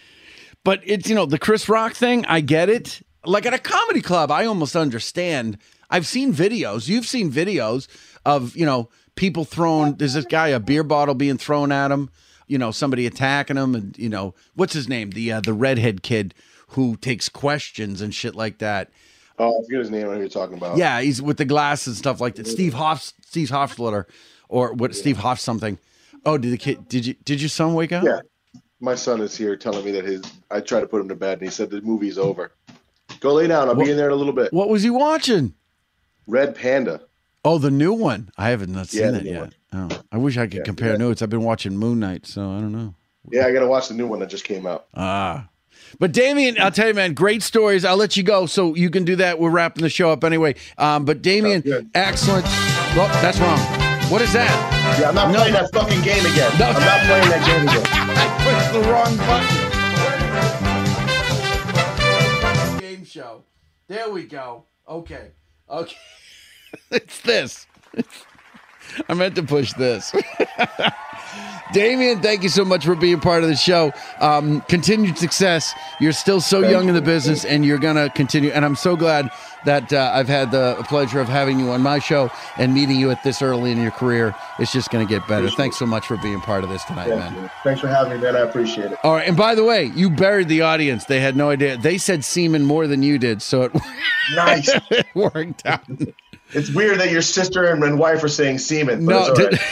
Speaker 4: but it's, you know, the Chris Rock thing, I get it. Like at a comedy club, I almost understand. I've seen videos. You've seen videos of, you know, people throwing, there's this guy, a beer bottle being thrown at him, you know, somebody attacking him, and, you know, what's his name? The uh, the redhead kid who takes questions and shit like that.
Speaker 14: Oh, I forget his name. I know who you're talking about.
Speaker 4: Yeah, he's with the glasses and stuff like that. Steve Hoff, Steve Hofstadter, or what? Yeah. Steve Hoff something. Oh, did the kid? Did you? Did your son wake up?
Speaker 14: Yeah, my son is here telling me that his. I tried to put him to bed, and he said the movie's over. Go lay down. I'll what, be in there in a little bit.
Speaker 4: What was he watching?
Speaker 14: Red Panda.
Speaker 4: Oh, the new one. I haven't not seen yeah, that yet. One. Oh, I wish I could yeah, compare yeah. notes. I've been watching Moon Knight, so I don't know.
Speaker 14: Yeah, I got to watch the new one that just came out.
Speaker 4: Ah. But Damien, I'll tell you, man, great stories. I'll let you go so you can do that. We're wrapping the show up anyway. Um, but Damien, excellent. Oh, that's wrong. What is that?
Speaker 14: Yeah, I'm not no. playing that fucking game again. No. I'm not playing that game again.
Speaker 4: I pushed the wrong button. Game show. There we go. Okay. Okay. It's this. I meant to push this. Damien, thank you so much for being part of the show. Um, continued success. You're still so
Speaker 14: Thank
Speaker 4: young
Speaker 14: you.
Speaker 4: in the business, and you're going to continue. And I'm so glad that uh, I've had the pleasure of having you on my show and meeting you at this early in your career. It's just going to get better.
Speaker 14: Appreciate
Speaker 4: Thanks so much for being part of this tonight,
Speaker 14: Thank
Speaker 4: man.
Speaker 14: you. Thanks for having me, man. I appreciate it.
Speaker 4: All right, and by the way, you buried the audience. They had no idea. They said semen more than you did, so it,
Speaker 14: Nice.
Speaker 4: it worked out.
Speaker 14: It's weird that your sister and, and wife are saying semen. But
Speaker 4: No,
Speaker 14: it's all right.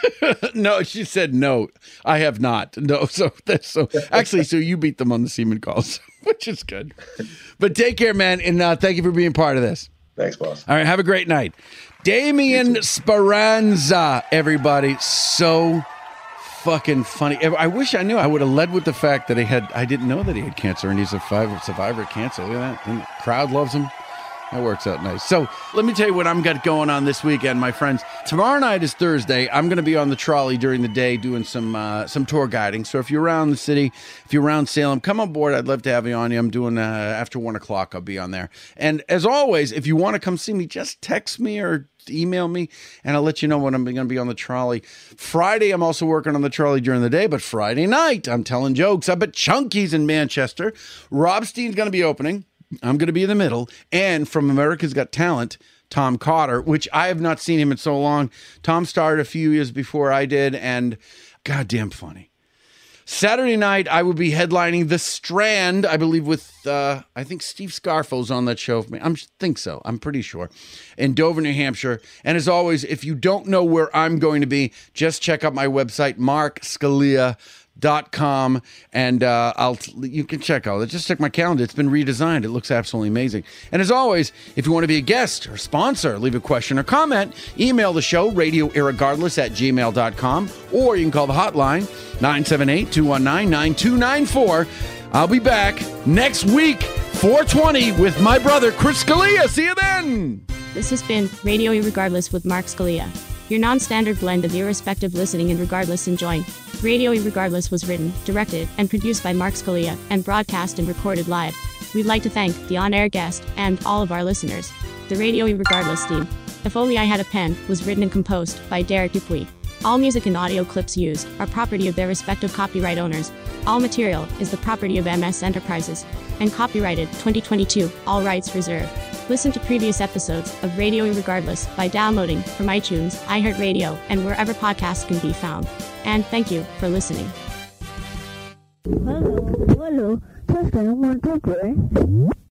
Speaker 4: no, she said no. I have not. No, so that's so actually, so you beat them on the semen calls, which is good. But take care, man, and uh, thank you for being part of this.
Speaker 14: Thanks, boss.
Speaker 4: All right, have a great night, Damien Speranza. Everybody, so fucking funny. I wish I knew. I would have led with the fact that he had. I didn't know that he had cancer, and he's a survivor, survivor of cancer. Look at that. And the crowd loves him. That works out nice. So let me tell you what I'm got going on this weekend, my friends. Tomorrow night is Thursday. I'm going to be on the trolley during the day doing some uh, some tour guiding. So if you're around the city, if you're around Salem, come on board. I'd love to have you on. I'm doing uh, after one o'clock. I'll be on there. And as always, if you want to come see me, just text me or email me, and I'll let you know when I'm going to be on the trolley. Friday, I'm also working on the trolley during the day, but Friday night, I'm telling jokes up at Chunky's in Manchester. Rob Steen's going to be opening. I'm going to be in the middle. And from America's Got Talent, Tom Cotter, which I have not seen him in so long. Tom started a few years before I did, and goddamn funny. Saturday night, I will be headlining The Strand, I believe, with, uh, I think Steve Scarfo's on that show. I think so. I'm pretty sure. In Dover, New Hampshire. And as always, if you don't know where I'm going to be, just check out my website, mark scalia dot com, and uh, I'll you can check out it. Just check my calendar. It's been redesigned. It looks absolutely amazing. And as always, if you want to be a guest or sponsor, leave a question or comment, email the show, radio irregardless at gmail dot com, or you can call the hotline, nine seven eight, two one nine, nine two nine four. I'll be back next week, four twenty, with my brother, Chris Scalia. See you then!
Speaker 13: This has been Radio Irregardless with Mark Scalia, your non-standard blend of irrespective listening and regardless enjoying. Radio Irregardless was written, directed, and produced by Mark Scalia, and broadcast and recorded live. We'd like to thank the on-air guest and all of our listeners. The Radio Irregardless theme, If Only I Had a Pen, was written and composed by Derek Dupuy. All music and audio clips used are property of their respective copyright owners. All material is the property of M S Enterprises and copyrighted twenty twenty-two, all rights reserved. Listen to previous episodes of Radio Irregardless by downloading from iTunes, iHeartRadio, and wherever podcasts can be found. And thank you for listening.
Speaker 1: Hello, hello, testing one, two, three.